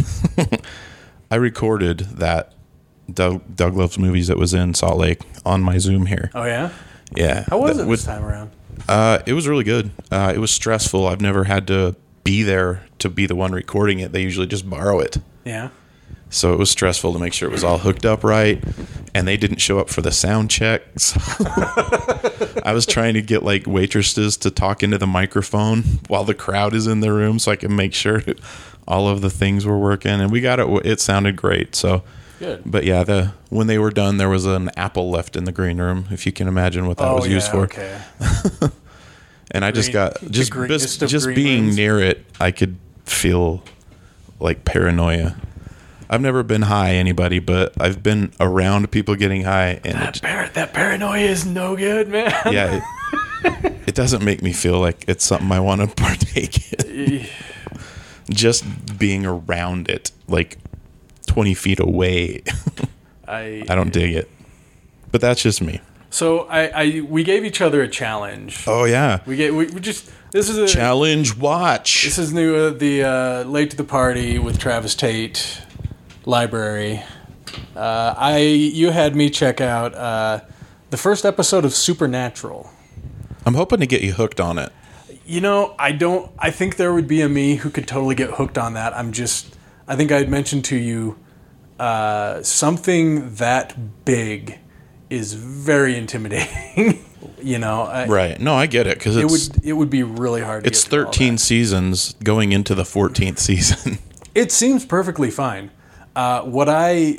I recorded that Doug Loves Movies that was in Salt Lake on my Zoom here. Oh, yeah? Yeah. How was it this time around? It was really good. It was stressful. I've never had to be there to be the one recording it. They usually just borrow it. Yeah. So it was stressful to make sure it was all hooked up right, and they didn't show up for the sound checks. I was trying to get like waitresses to talk into the microphone while the crowd is in the room so I can make sure all of the things were working, and we got it. It sounded great. So Good. But yeah, when they were done, there was an apple left in the green room, if you can imagine what that was used for. Okay. And I just got just green being rooms. near it, I could feel like paranoia. I've never been high, anybody, but I've been around people getting high, and That paranoia is no good, man. yeah, it doesn't make me feel like it's something I want to partake in. Just being around it, like 20 feet away, I don't dig it. But that's just me. So we gave each other a challenge. Oh yeah, This is a challenge watch. This is new. The Late to the Party with Travis Tate library. You had me check out the first episode of Supernatural. I'm hoping to get you hooked on it. You know, I think there would be a me who could totally get hooked on that. I think I had mentioned to you something that big is very intimidating. You know, Right. No, I get it, because it would be really hard to it's get through all 13 that. seasons going into the 14th season. It seems perfectly fine. What I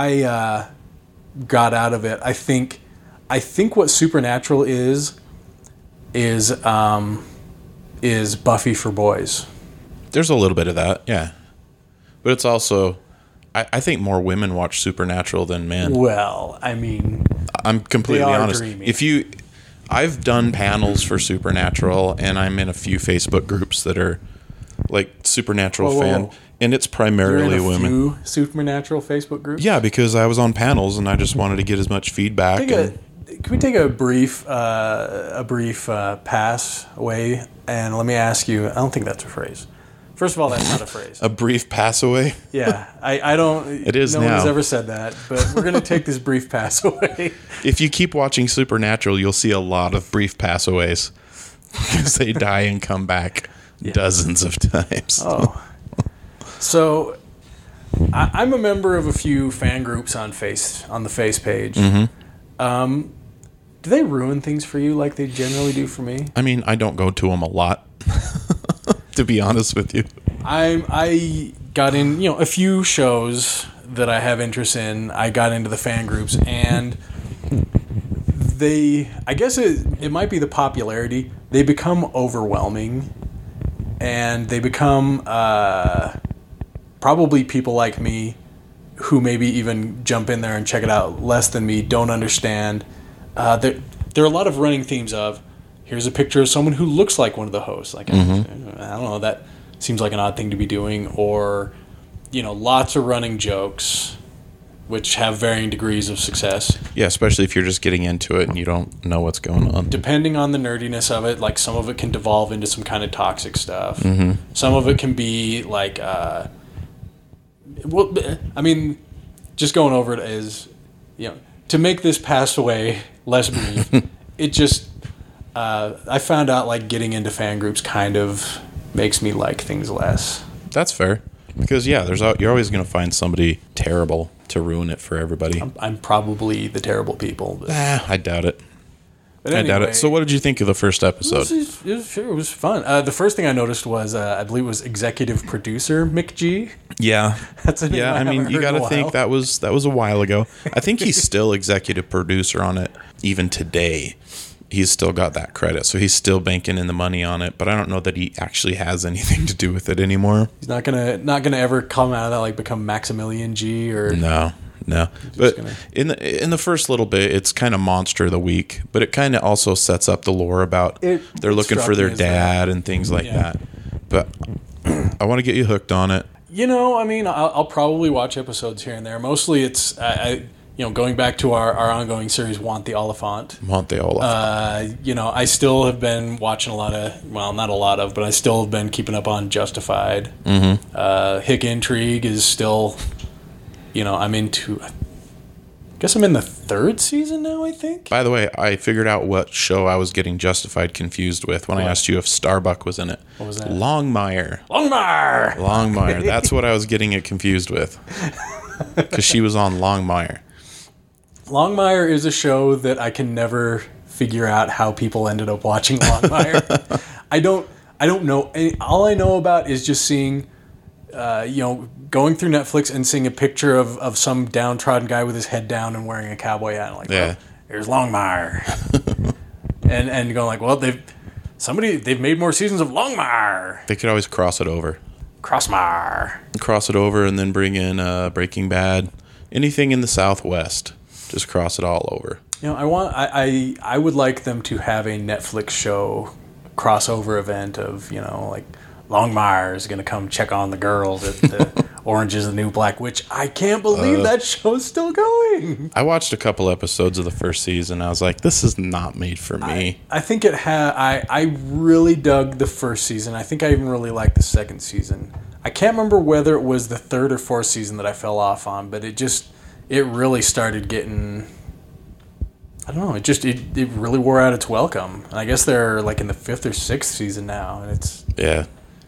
got out of it, I think what Supernatural is Buffy for boys. There's a little bit of that, yeah. But it's also, I think more women watch Supernatural than men. Well, I mean, I'm completely they are honest. dreamy. I've done panels for Supernatural, and I'm in a few Facebook groups that are like Supernatural Whoa, fan, whoa. and it's you're primarily in a women. few Supernatural Facebook groups. Yeah, because I was on panels and I just wanted to get as much feedback. Can we take a brief pass away? And let me ask you. I don't think that's a phrase. First of all, that's not a phrase. A brief pass away. Yeah, I don't. It is no now. one has ever said that, but we're going to take this brief pass away. If you keep watching Supernatural, you'll see a lot of brief passaways because they die and come back dozens of times. Oh, so I'm a member of a few fan groups on the Face page. Mm-hmm. Do they ruin things for you like they generally do for me? I mean, I don't go to them a lot, to be honest with you. I got in, a few shows that I have interest in. I got into the fan groups, and I guess it might be the popularity. They become overwhelming, and they become probably people like me who maybe even jump in there and check it out less than me, don't understand. There are a lot of running themes of, here's a picture of someone who looks like one of the hosts. Like, I don't know, that seems like an odd thing to be doing. Or, lots of running jokes, which have varying degrees of success. Yeah, especially if you're just getting into it and you don't know what's going on. Depending on the nerdiness of it, like some of it can devolve into some kind of toxic stuff. Mm-hmm. Some of it can be like, just going over it is, to make this pass away less brief, it just, I found out like getting into fan groups kind of makes me like things less. That's fair. Because, yeah, you're always going to find somebody terrible to ruin it for everybody. I'm probably the terrible people. But I doubt it. anyway, I doubt it. So what did you think of the first episode? It was fun. The first thing I noticed was, I believe it was executive producer Mick G. Yeah. That's a name Yeah, I mean, haven't you heard got in to a think while. that was a while ago. I think he's still executive producer on it even today. He's still got that credit, so he's still banking in the money on it. But I don't know that he actually has anything to do with it anymore. He's not gonna ever come out of that like become Maximilian G or No. But in the first little bit, it's kind of monster of the week. But it kind of also sets up the lore about they're looking for their dad and things like that. But I want to get you hooked on it. I mean, I'll probably watch episodes here and there. Mostly, it's going back to our ongoing series, Want the Oliphant. Want they all I still have been watching not a lot of, but I still have been keeping up on Justified. Mm-hmm. Hick Intrigue is still, I'm into. I guess I'm in the third season now, I think. By the way, I figured out what show I was getting Justified confused with when I asked you if Starbuck was in it. What was that? Longmire. Longmire! Longmire. That's what I was getting it confused with. because she was on Longmire. Longmire is a show that I can never figure out how people ended up watching Longmire. I don't know. All I know about is just seeing, going through Netflix and seeing a picture of some downtrodden guy with his head down and wearing a cowboy hat. I'm like, Yeah. well, here's Longmire. and going like, well, they've made more seasons of Longmire. They could always cross it over. Crossmire. Cross it over and then bring in Breaking Bad. Anything in the Southwest. Just cross it all over. I would like them to have a Netflix show crossover event of, like Longmire is going to come check on the girls at the Orange is the New Black, which I can't believe that show's still going. I watched a couple episodes of the first season. I was like, this is not made for me. I think it had. I really dug the first season. I think I even really liked the second season. I can't remember whether it was the third or fourth season that I fell off on, but it really started getting. I don't know. It really wore out its welcome. And I guess they're like in the fifth or sixth season now, and it's yeah.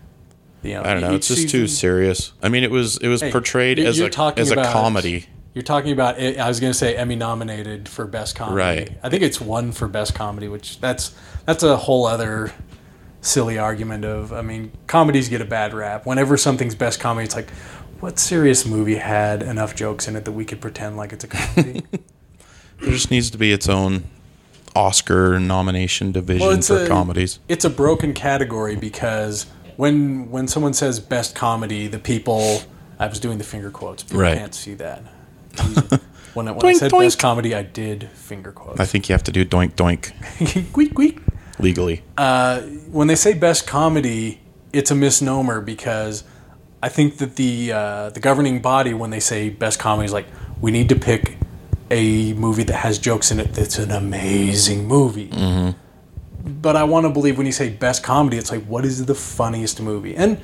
I don't know. It's just too serious. I mean, it was portrayed as a comedy. You're talking about. I was going to say Emmy nominated for best comedy. Right. I think it's won for best comedy, which that's a whole other silly argument of. I mean, comedies get a bad rap. Whenever something's best comedy, it's like, what serious movie had enough jokes in it that we could pretend like it's a comedy? There just needs to be its own Oscar nomination division for comedies. It's a broken category because when someone says best comedy, the people... I was doing the finger quotes. People can't see that. When I said doink. Best comedy, I did finger quotes. I think you have to do doink doink. Queek queek. Legally. When they say best comedy, it's a misnomer because I think that the governing body, when they say best comedy, is like, we need to pick a movie that has jokes in it that's an amazing movie. Mm-hmm. But I want to believe when you say best comedy, it's like, what is the funniest movie? And,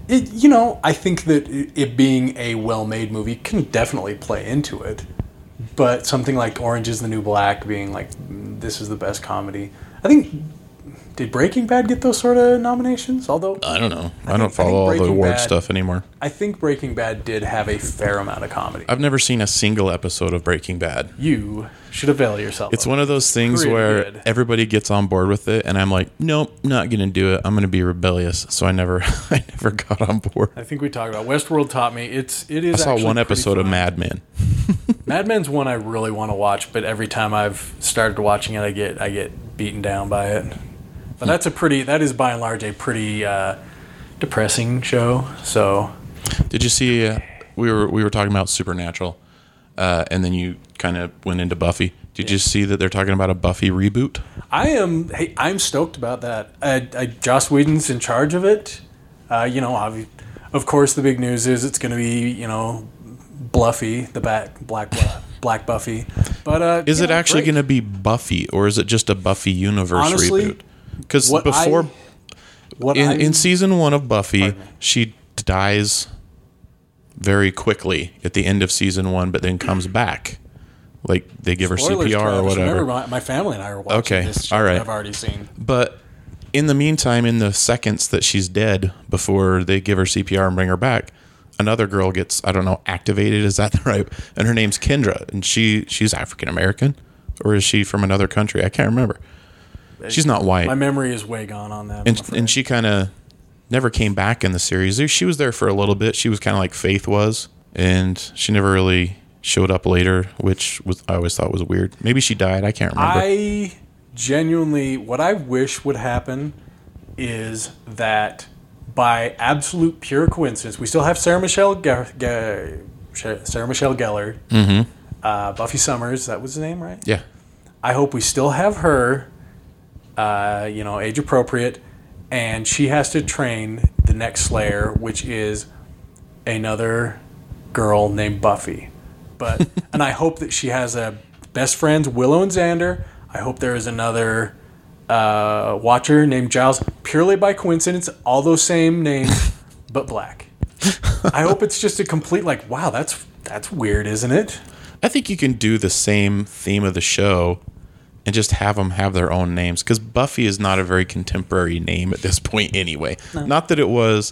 I think that it being a well-made movie can definitely play into it. But something like Orange is the New Black being like, this is the best comedy. I think... Did Breaking Bad get those sort of nominations? Although I don't know. I don't follow all the award stuff anymore. I think Breaking Bad did have a fair amount of comedy. I've never seen a single episode of Breaking Bad. You should avail yourself. It's one of those things where everybody gets on board with it, and I'm like, nope, not going to do it. I'm going to be rebellious. So I never got on board. I think we talked about Westworld taught me it is. I saw one episode of Mad Men. Mad Men's one I really want to watch, but every time I've started watching it, I get beaten down by it. But that is by and large a pretty depressing show. So, did you see? We were talking about Supernatural, and then you kind of went into Buffy. Did you see that they're talking about a Buffy reboot? I'm stoked about that. Joss Whedon's in charge of it. Of course, the big news is it's going to be Bluffy, the Black Buffy. But is it actually going to be Buffy, or is it just a Buffy universe reboot? Because before, in season 1 of Buffy, she dies very quickly at the end of season 1, but then comes back. Like, they give her CPR or whatever. Remember, my family and I are watching this show that I've already seen. But in the meantime, in the seconds that she's dead, before they give her CPR and bring her back, another girl gets, activated. Is that right? And her name's Kendra, and she's African American, or is she from another country? I can't remember. She's not white. My memory is way gone on that. And she kind of never came back in the series. She was there for a little bit. She was kind of like Faith was, and she never really showed up later, which I always thought was weird. Maybe she died. I can't remember. I genuinely, what I wish would happen is that by absolute pure coincidence, we still have Sarah Michelle Gellar, mm-hmm. Buffy Summers. That was the name, right? Yeah. I hope we still have her. Age appropriate, and she has to train the next Slayer, which is another girl named Buffy. And I hope that she has a best friends, Willow and Xander. I hope there is another Watcher named Giles, purely by coincidence, all those same names, but black. I hope it's just a complete wow, that's weird, isn't it? I think you can do the same theme of the show and just have them have their own names, because Buffy is not a very contemporary name at this point anyway. No. Not that it was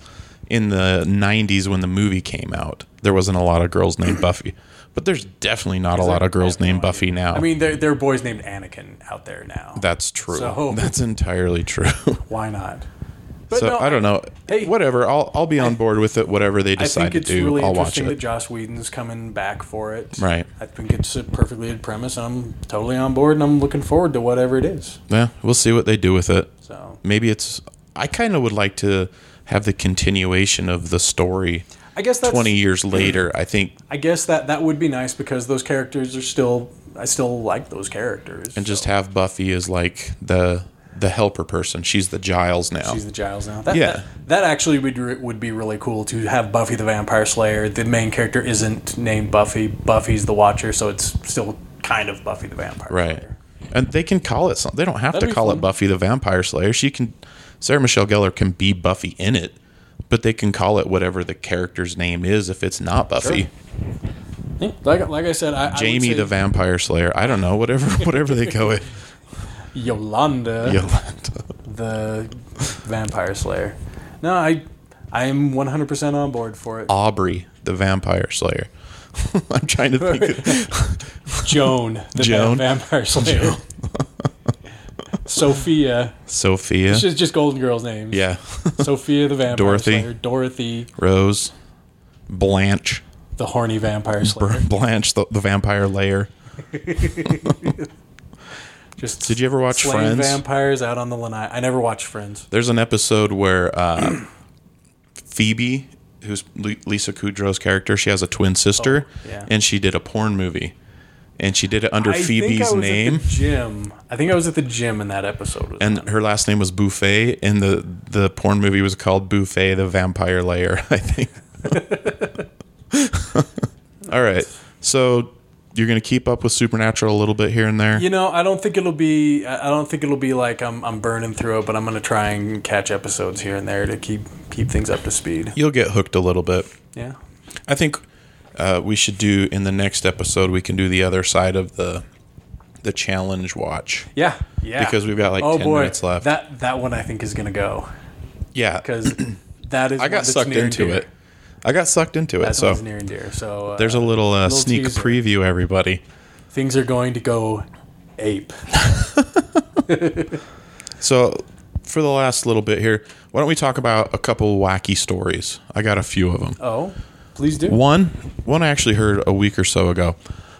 in the 90s when the movie came out, there wasn't a lot of girls named Buffy. But there's definitely not a lot of girls named Buffy now. I mean, there are boys named Anakin out there now. That's true. So- That's entirely true. Why not? But So no, I don't know. Hey, Whatever. I'll be on board with it. Whatever they I decide think to it's do, really I'll watch interesting that it. Joss Whedon's coming back for it. Right. I think it's a perfectly good premise, and I'm totally on board, and I'm looking forward to whatever it is. Yeah, we'll see what they do with it. So Maybe it's. I kind of would like to have the continuation of the story. I guess that's 20 years later, I think, I guess that would be nice because those characters are still. I still like those characters. and just have Buffy as like the helper person. She's the Giles now. She's the Giles now. Yeah. That actually would be really cool to have Buffy the Vampire Slayer. The main character isn't named Buffy. Buffy's the Watcher, so it's still kind of Buffy the Vampire Right. Slayer. And they can call it something. They don't have That'd to be call fun. it Buffy the Vampire Slayer. Sarah Michelle gellar can be Buffy in it, but they can call it whatever the character's name is if it's not Buffy. Yeah, like I said, I Jamie would say the Vampire Slayer. I don't know. Whatever they go with. Yolanda, Yolanda. the Vampire Slayer. No, I am 100% on board for it. Aubrey the Vampire Slayer. I'm trying to think. Joan, the Joan? Vampire Slayer. Sophia. Sophia. It's just Golden Girls' names. Yeah. Sophia the Vampire Dorothy. Slayer. Dorothy, Rose. Blanche. the horny Vampire Slayer. Blanche the Vampire Layer. Just Did you ever watch slaying Friends? vampires out on the lanai. I never watched Friends. There's an episode where Phoebe, who's Lisa Kudrow's character, she has a twin sister, yeah. and she did a porn movie, and she did it under I think Phoebe's I was name, At the gym. I think I was at the gym in that episode. and her last name was Buffet, and the porn movie was called Buffet the Vampire Layer, I think. All right, so you're gonna keep up with Supernatural a little bit here and there. You know, I don't think it'll be like I'm burning through it, but I'm gonna try and catch episodes here and there to keep things up to speed. You'll get hooked a little bit. Yeah. I think we should do in the next episode. We can do the other side of the challenge watch. Yeah. Yeah. Because we've got like 10 minutes left. That one I think is gonna go Yeah, because that is. I got sucked into it. That So one's near and dear. So there's a little sneak teaser. preview, everybody. Things are going to go ape. So for the last little bit here, why don't we talk about a couple wacky stories? I got a few of them. Oh, please do. One I actually heard a week or so ago,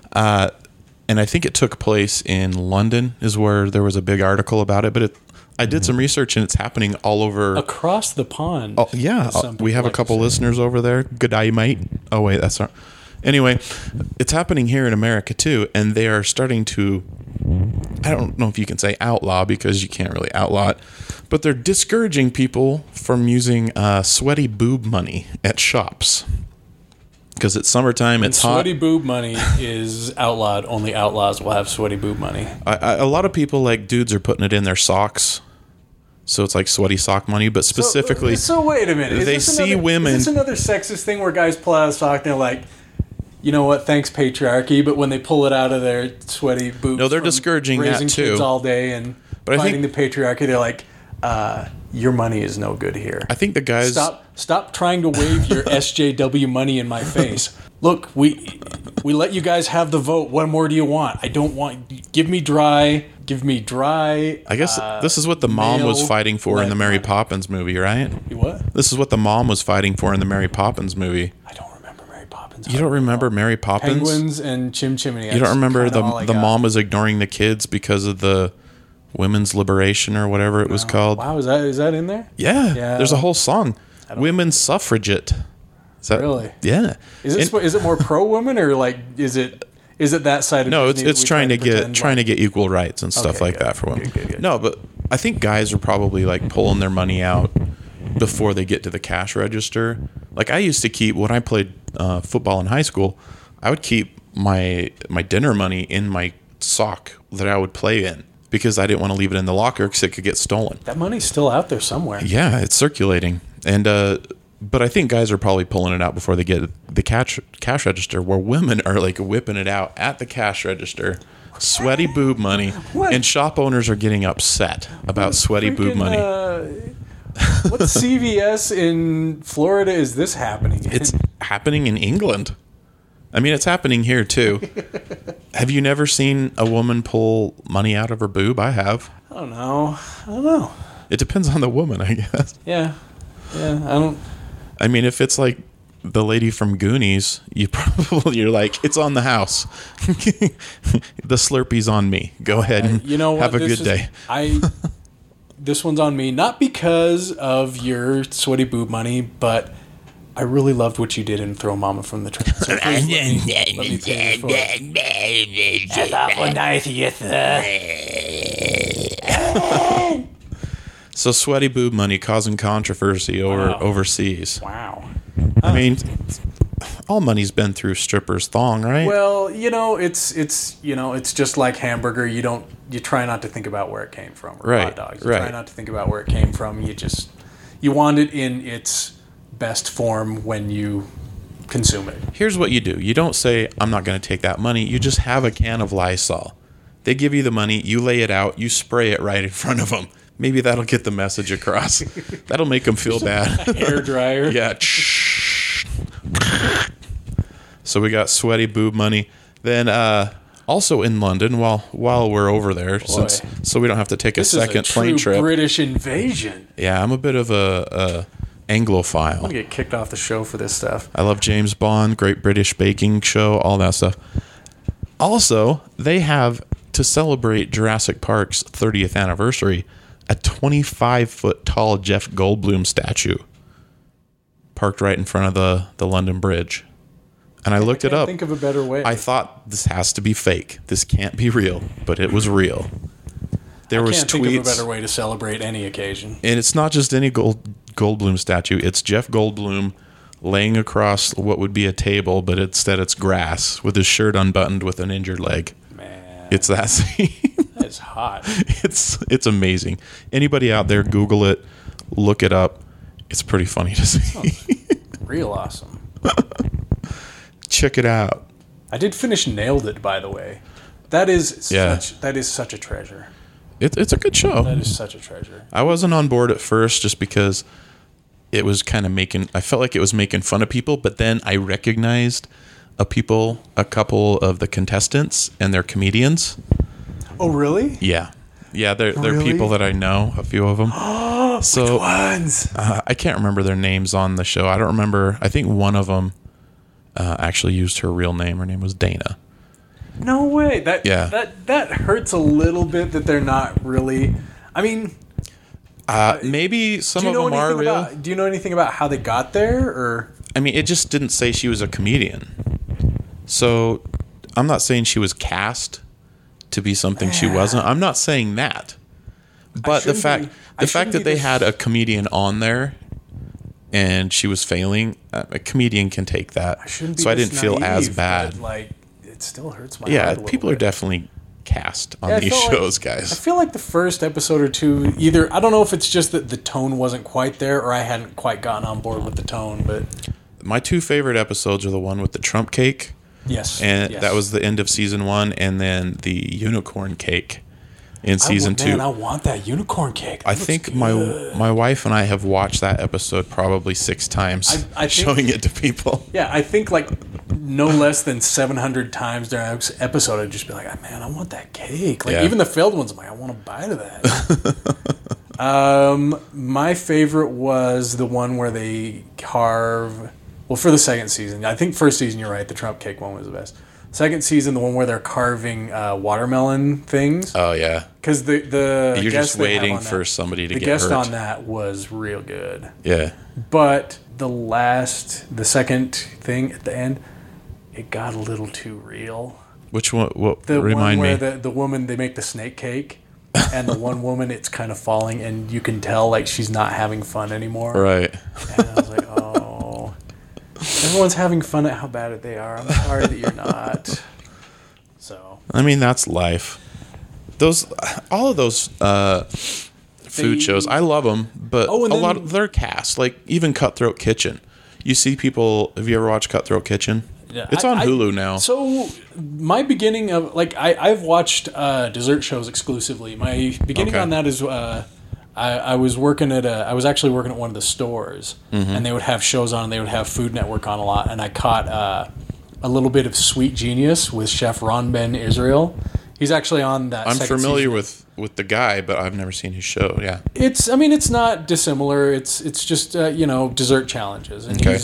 and I think it took place in London, is where there was a big article about it. But I did some research, and it's happening all over. Across the pond. Oh yeah, as some we people have a like to couple say. listeners over there. Good day, mate. Oh wait, that's not. Anyway, it's happening here in America too, and they are starting to. I don't know if you can say outlaw because you can't really outlaw it, but they're discouraging people from using sweaty boob money at shops because it's summertime. It's hot. Sweaty boob money is outlawed. Only outlaws will have sweaty boob money. A lot of people, like dudes, are putting it in their socks. So it's like sweaty sock money, but specifically, So wait a minute. they see women- Is this another sexist thing where guys pull out a sock and they're like, you know what? Thanks patriarchy, but when they pull it out of their sweaty boobs, No, they're from discouraging that raising too. kids all day and But I fighting think- the patriarchy. They're like, your money is no good here. I think the guys. Stop trying to wave your SJW money in my face. Look, we let you guys have the vote. What more do you want? I don't want. Give me dry. I guess this is what the mom was male fighting for in the Mary money. Poppins movie, right? You what? This is what the mom was fighting for in the Mary Poppins movie. I don't remember Mary Poppins. You don't remember Mary Poppins? Penguins and Chim Chimney. You don't remember the mom was ignoring the kids because of the women's liberation or whatever it was called? Wow, is that in there? Yeah, Yeah. there's a whole song, Women's Suffragette. Is that Really? Yeah. Is it more pro woman or like is it that side of No, Disney that it's we trying try to get pretend trying to get equal rights and stuff Okay, like good. that for women. Good. No, but I think guys are probably like pulling their money out before they get to the cash register. Like I used to keep when I played football in high school, I would keep my dinner money in my sock that I would play in because I didn't want to leave it in the locker because it could get stolen. That money's still out there somewhere. Yeah, it's circulating, and but I think guys are probably pulling it out before they get the cash register, where women are like whipping it out at the cash register, sweaty boob money, What? and shop owners are getting upset about sweaty boob money. What CVS in Florida is this happening in? It's happening in England. I mean, it's happening here too. Have you never seen a woman pull money out of her boob? I have. I don't know. It depends on the woman, I guess. Yeah. I don't. I mean, if it's like the lady from Goonies, you're like, it's on the house. The Slurpee's on me. Go ahead and have a good day. This one's on me, not because of your sweaty boob money, but I really loved what you did in Throw Mama from the Train. So let me pay you for it. Hello, nice, yes, sir. So sweaty boob money causing controversy overseas. Wow. I mean, all money's been through strippers' thong, right? Well, it's just like hamburger. You try not to think about where it came from. Or Right, hot dogs. right. You try not to think about where it came from. You want it in its best form when you consume it. Here's what you do. You don't say, I'm not going to take that money. You just have a can of Lysol. They give you the money. You lay it out. You spray it right in front of them. Maybe that'll get the message across. That'll make them feel bad. Hair dryer. Yeah. So we got sweaty boob money. Then also in London, while we're over there, so we don't have to take a second plane trip. British invasion. Yeah, I'm a bit of a Anglophile. I'm gonna get kicked off the show for this stuff. I love James Bond, Great British Baking Show, all that stuff. Also, they have, to celebrate Jurassic Park's 30th anniversary, a 25-foot tall Jeff Goldblum statue parked right in front of the London Bridge. And I looked it up. Think of a better way. I thought, this has to be fake. This can't be real. But it was real. There was can't tweets. Think of a better way to celebrate any occasion. And it's not just any Goldblum statue. It's Jeff Goldblum laying across what would be a table, but instead it's grass with his shirt unbuttoned with an injured leg. Man. It's that scene. That's hot. It's amazing. Anybody out there, Google it, look it up. It's pretty funny to see. Real awesome. Check it out. I did finish Nailed It, by the way. That is such a treasure. It's a good show. That is such a treasure. I wasn't on board at first just because it was kind of I felt like it was making fun of people, but then I recognized a couple of the contestants, and they're comedians. Oh, really? Yeah, they're Really? people that I know, a few of them. So Which ones? I can't remember their names on the show. I don't remember. I think one of them actually used her real name. Her name was Dana. No way. That hurts a little bit that they're not really. I mean, maybe some of them are real. Do you know anything about how they got there, or? I mean, it just didn't say she was a comedian. So I'm not saying she was cast to be something she wasn't. I'm not saying that. But the fact that they had a comedian on there and she was failing, a comedian can take that. So I didn't feel as bad. Like, it still hurts my Yeah, heart a people little are bit. definitely cast on these shows, I guys. feel like the first episode or two, either I don't know if it's just that the tone wasn't quite there, or I hadn't quite gotten on board with the tone. But My two favorite episodes are the one with the Trump cake, yes, and yes. that was the end of season 1, and then the unicorn cake in season 2. Man, I want that unicorn cake. That I looks think good. my wife and I have watched that episode probably 6 times, I think- showing it to people. Yeah, I think like no less than 700 times during an episode, I'd just be like, man, I want that cake. Like Yeah. even the failed ones, I'm like, I want a bite of that. My favorite was the one where they carve. Well, for the second season, I think first season, you're right. The Trump cake one was the best. Second season, the one where they're carving watermelon things. Oh yeah, Because the you're guest just they have waiting on for that, somebody to the get guest hurt. on that was real good. Yeah, But the second thing at the end, it got a little too real. which one? What The remind one me? where the woman, they make the snake cake, and the one woman, it's kind of falling, and you can tell like she's not having fun anymore. Right. And I was like, oh, everyone's having fun at how bad they are. I'm sorry that you're not. So I mean, that's life. All of those food shows, I love them, but Oh, and a then- lot of their cast, like even Cutthroat Kitchen. You see people. Have you ever watched Cutthroat Kitchen? Yeah, It's on Hulu now. So my beginning of I've watched dessert shows exclusively. My beginning Okay. on that is I was actually working at one of the stores, and they would have shows on, and they would have Food Network on a lot, and I caught a little bit of Sweet Genius with Chef Ron Ben Israel. He's actually on that. I'm second familiar season. with the guy, but I've never seen his show. Yeah. It's not dissimilar. It's just dessert challenges, and Okay.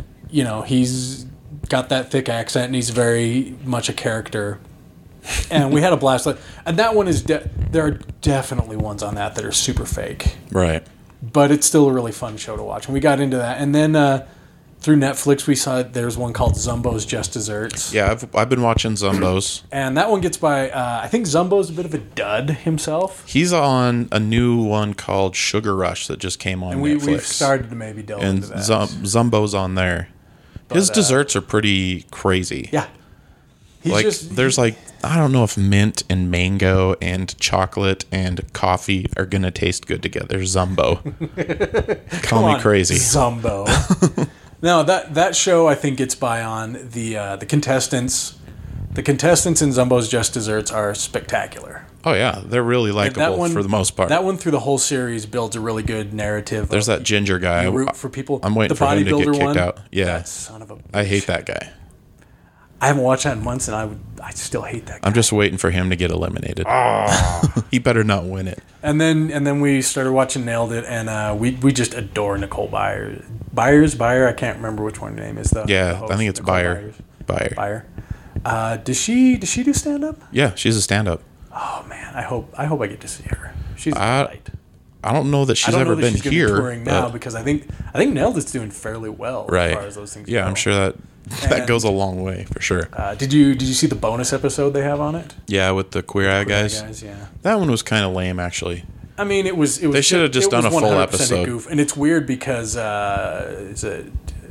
he's got that thick accent, and he's very much a character. And we had a blast. And that one is there are definitely ones on that are super fake, Right. but it's still a really fun show to watch. And we got into that, and then through Netflix we saw there's one called Zumbo's Just Desserts. Yeah, I've been watching Zumbo's. And that one gets by. I think Zumbo's a bit of a dud himself. He's on a new one called Sugar Rush that just came on And Netflix. we've started to maybe delve and into that. Zumbo's on there. His desserts are pretty crazy. Yeah. There's I don't know if mint and mango and chocolate and coffee are gonna taste good together. Zumbo. Call me crazy. Zumbo. No, that show I think gets by on the contestants. The contestants in Zumbo's Just Desserts are spectacular. Oh yeah, they're really likable for the most part. That one through the whole series builds a really good narrative. There's that ginger guy. You root for people. I'm waiting the for him to get bodybuilder kicked one, out. Yeah, that son of a. I hate that guy. I haven't watched that in months, and I still hate that guy. I'm just waiting for him to get eliminated. He better not win it. And then we started watching Nailed It, and we just adore Nicole Byer. I can't remember which one her name is though. Yeah, I think it's Byer. Byer. Does she do stand up? Yeah, she's a stand-up. Oh man, I hope I get to see her. She's I great. I don't know that she's I don't ever know that been she's gonna be here. touring now because I think Nailed It's doing fairly well Right. as far as those things Yeah, go. I'm sure that And- goes a long way for sure. Did you see the bonus episode they have on it? Yeah, with the Queer Eye guys. Yeah. That one was kind of lame, actually. I mean, it was. They should have just done a full 100% episode. Goof. And it's weird because is it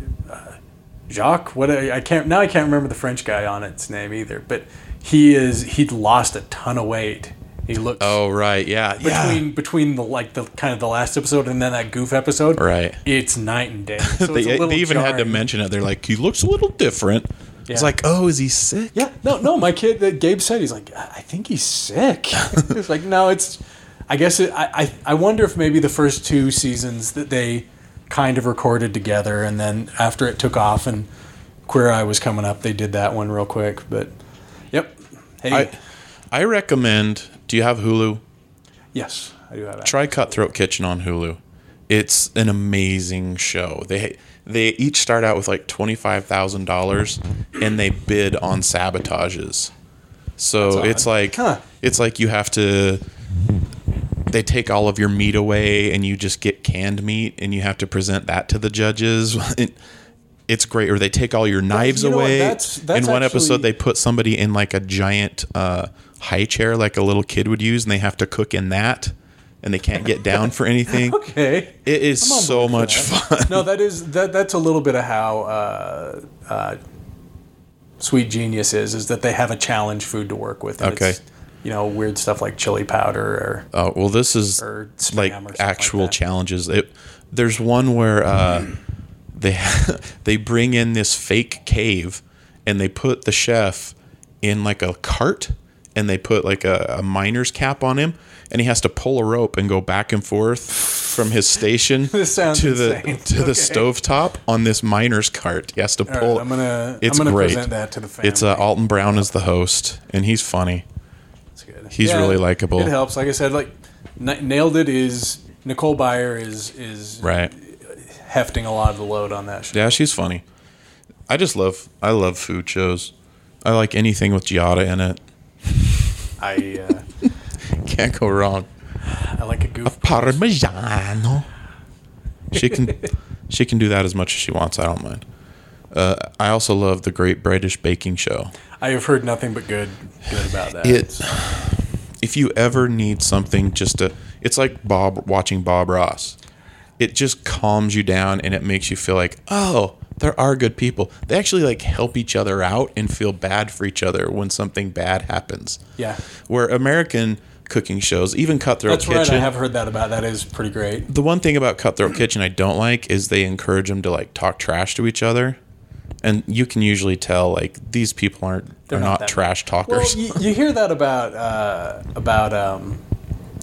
Jacques? I can't remember the French guy on its name either. But he'd lost a ton of weight. He looked Oh right, yeah, between the kind of the last episode and then that Goof episode. Right. It's night and day. So They it's a little even had to jarring. mention it. They're like, he looks a little different. It's Yeah. like, oh, is he sick? Yeah, no. My kid, that Gabe said, he's like, I think he's sick. It's like, no, it's. I guess I wonder if maybe the first two seasons that they kind of recorded together, and then after it took off and Queer Eye was coming up, they did that one real quick. But yep, hey, I recommend. Do you have Hulu? yes, I do have that. Try Cutthroat Kitchen on Hulu. It's an amazing show. They each start out with like $25,000 and they bid on sabotages. So That's odd. it's like you have to. They take all of your meat away and you just get canned meat and you have to present that to the judges. It's great. Or they take all your knives you know what? away. That's in one actually- episode, they put somebody in like a giant high chair like a little kid would use, and they have to cook in that, and they can't get down for anything. Okay, It is I'm on so board for much that. fun. No, that's a little bit of how Sweet Genius is that they have a challenge food to work with. And Okay. It's, weird stuff like chili powder Oh well, this is or Spam like or something actual like that. challenges. There's one where they bring in this fake cave, and they put the chef in like a cart, and they put like a miner's cap on him, and he has to pull a rope and go back and forth from his station This sounds to insane. the Okay. stovetop on this miner's cart. He has to All right, pull. I'm gonna It's I'm gonna great. present that to the family. It's Alton Brown as the host, and he's funny. It's good. he's really likable. It helps. Like I said, like Nailed It is Nicole Byer is Right. hefting a lot of the load on that show. Yeah, she's funny. I love food shows. I like anything with Giada in it. Can't go wrong. I like a goof. Parmigiano. She can do that as much as she wants. I don't mind. I also love the Great British Baking Show. I have heard nothing but good about that. If you ever need something, it's like watching Bob Ross. It just calms you down and it makes you feel like, oh, there are good people. They actually like help each other out and feel bad for each other when something bad happens. Yeah. Where American cooking shows, even Cutthroat That's Kitchen. right. I have heard that about. That is pretty great. The one thing about Cutthroat Kitchen I don't like is they encourage them to like talk trash to each other. And you can usually tell like these people are not that trash Well, talkers. you hear that about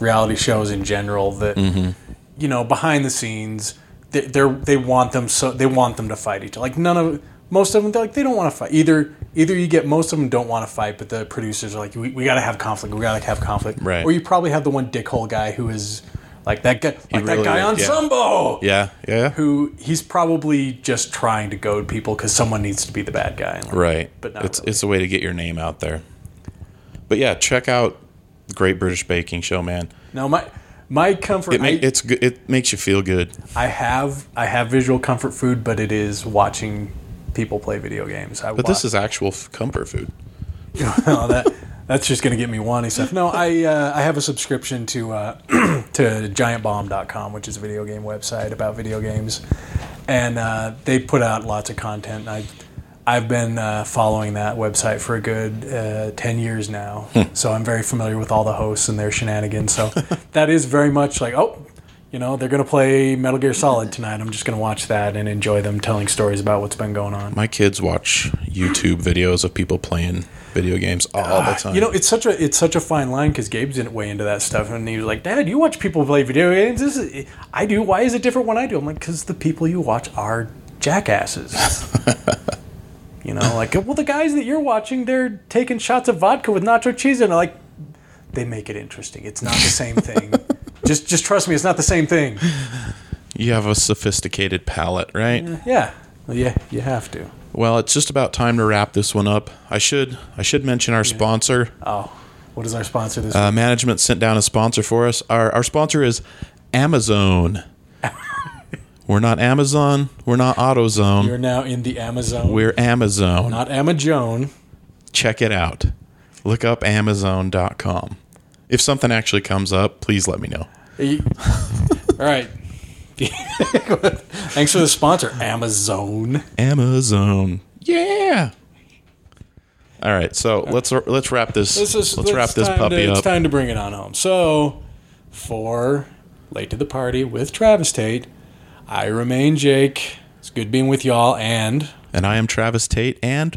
reality shows in general that you know, behind the scenes they want them to fight each other. Like most of them they don't want to fight. Either you get most of them don't want to fight, but the producers are like, we got to have conflict. We got to have conflict. Right. Or you probably have the one dickhole guy who is like that guy, really, that guy on Trumbo. Yeah. Who he's probably just trying to goad people because someone needs to be the bad guy. Like, Right. But not it's really. it's a way to get your name out there. But yeah, check out Great British Baking Show, man. No, my comfort. It's good. It makes you feel good. I have visual comfort food, but it is watching people play video games. But this is actual comfort food. No, that's just going to get me wanting stuff. No, I have a subscription to GiantBomb.com, which is a video game website about video games, and they put out lots of content. I've been following that website for a good 10 years now, so I'm very familiar with all the hosts and their shenanigans. So that is very much like, you know, they're going to play Metal Gear Solid tonight. I'm just going to watch that and enjoy them telling stories about what's been going on. My kids watch YouTube videos of people playing video games all the time. You know, it's such a fine line because Gabe's way into that stuff, and he was like, "Dad, you watch people play video games? I do. Why is it different when I do?" I'm like, "Because the people you watch are jackasses." You know, like, well, the guys that you're watching, they're taking shots of vodka with nacho cheese, and like, they make it interesting. It's not the same thing. Just trust me, it's not the same thing. You have a sophisticated palate, right? Yeah. Well, yeah, you have to. Well, it's just about time to wrap this one up. I should mention our sponsor. Oh, what is our sponsor this week? Management sent down a sponsor for us. Our sponsor is Amazon. We're not Amazon. We're not AutoZone. You're now in the Amazon. We're Amazon. Not Amazon. Check it out. Look up Amazon.com. If something actually comes up, please let me know. All right. Thanks for the sponsor, Amazon. Amazon. Yeah. All right, so let's wrap this. Let's wrap this puppy up. It's time to bring it on home. So, for Late to the Party with Travis Tate, I remain Jake. It's good being with y'all, and I am Travis Tate, and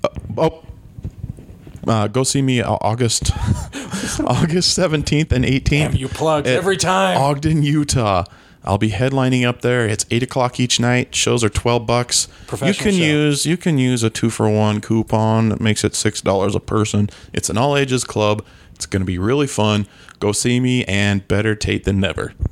go see me August 17th and 18th. damn, you plugged every time. Ogden, Utah. I'll be headlining up there. It's 8:00 each night. Shows are $12. Professional You can use a 2-for-1 coupon. It makes it $6 a person. It's an all ages club. It's going to be really fun. Go see me, and better Tate than never.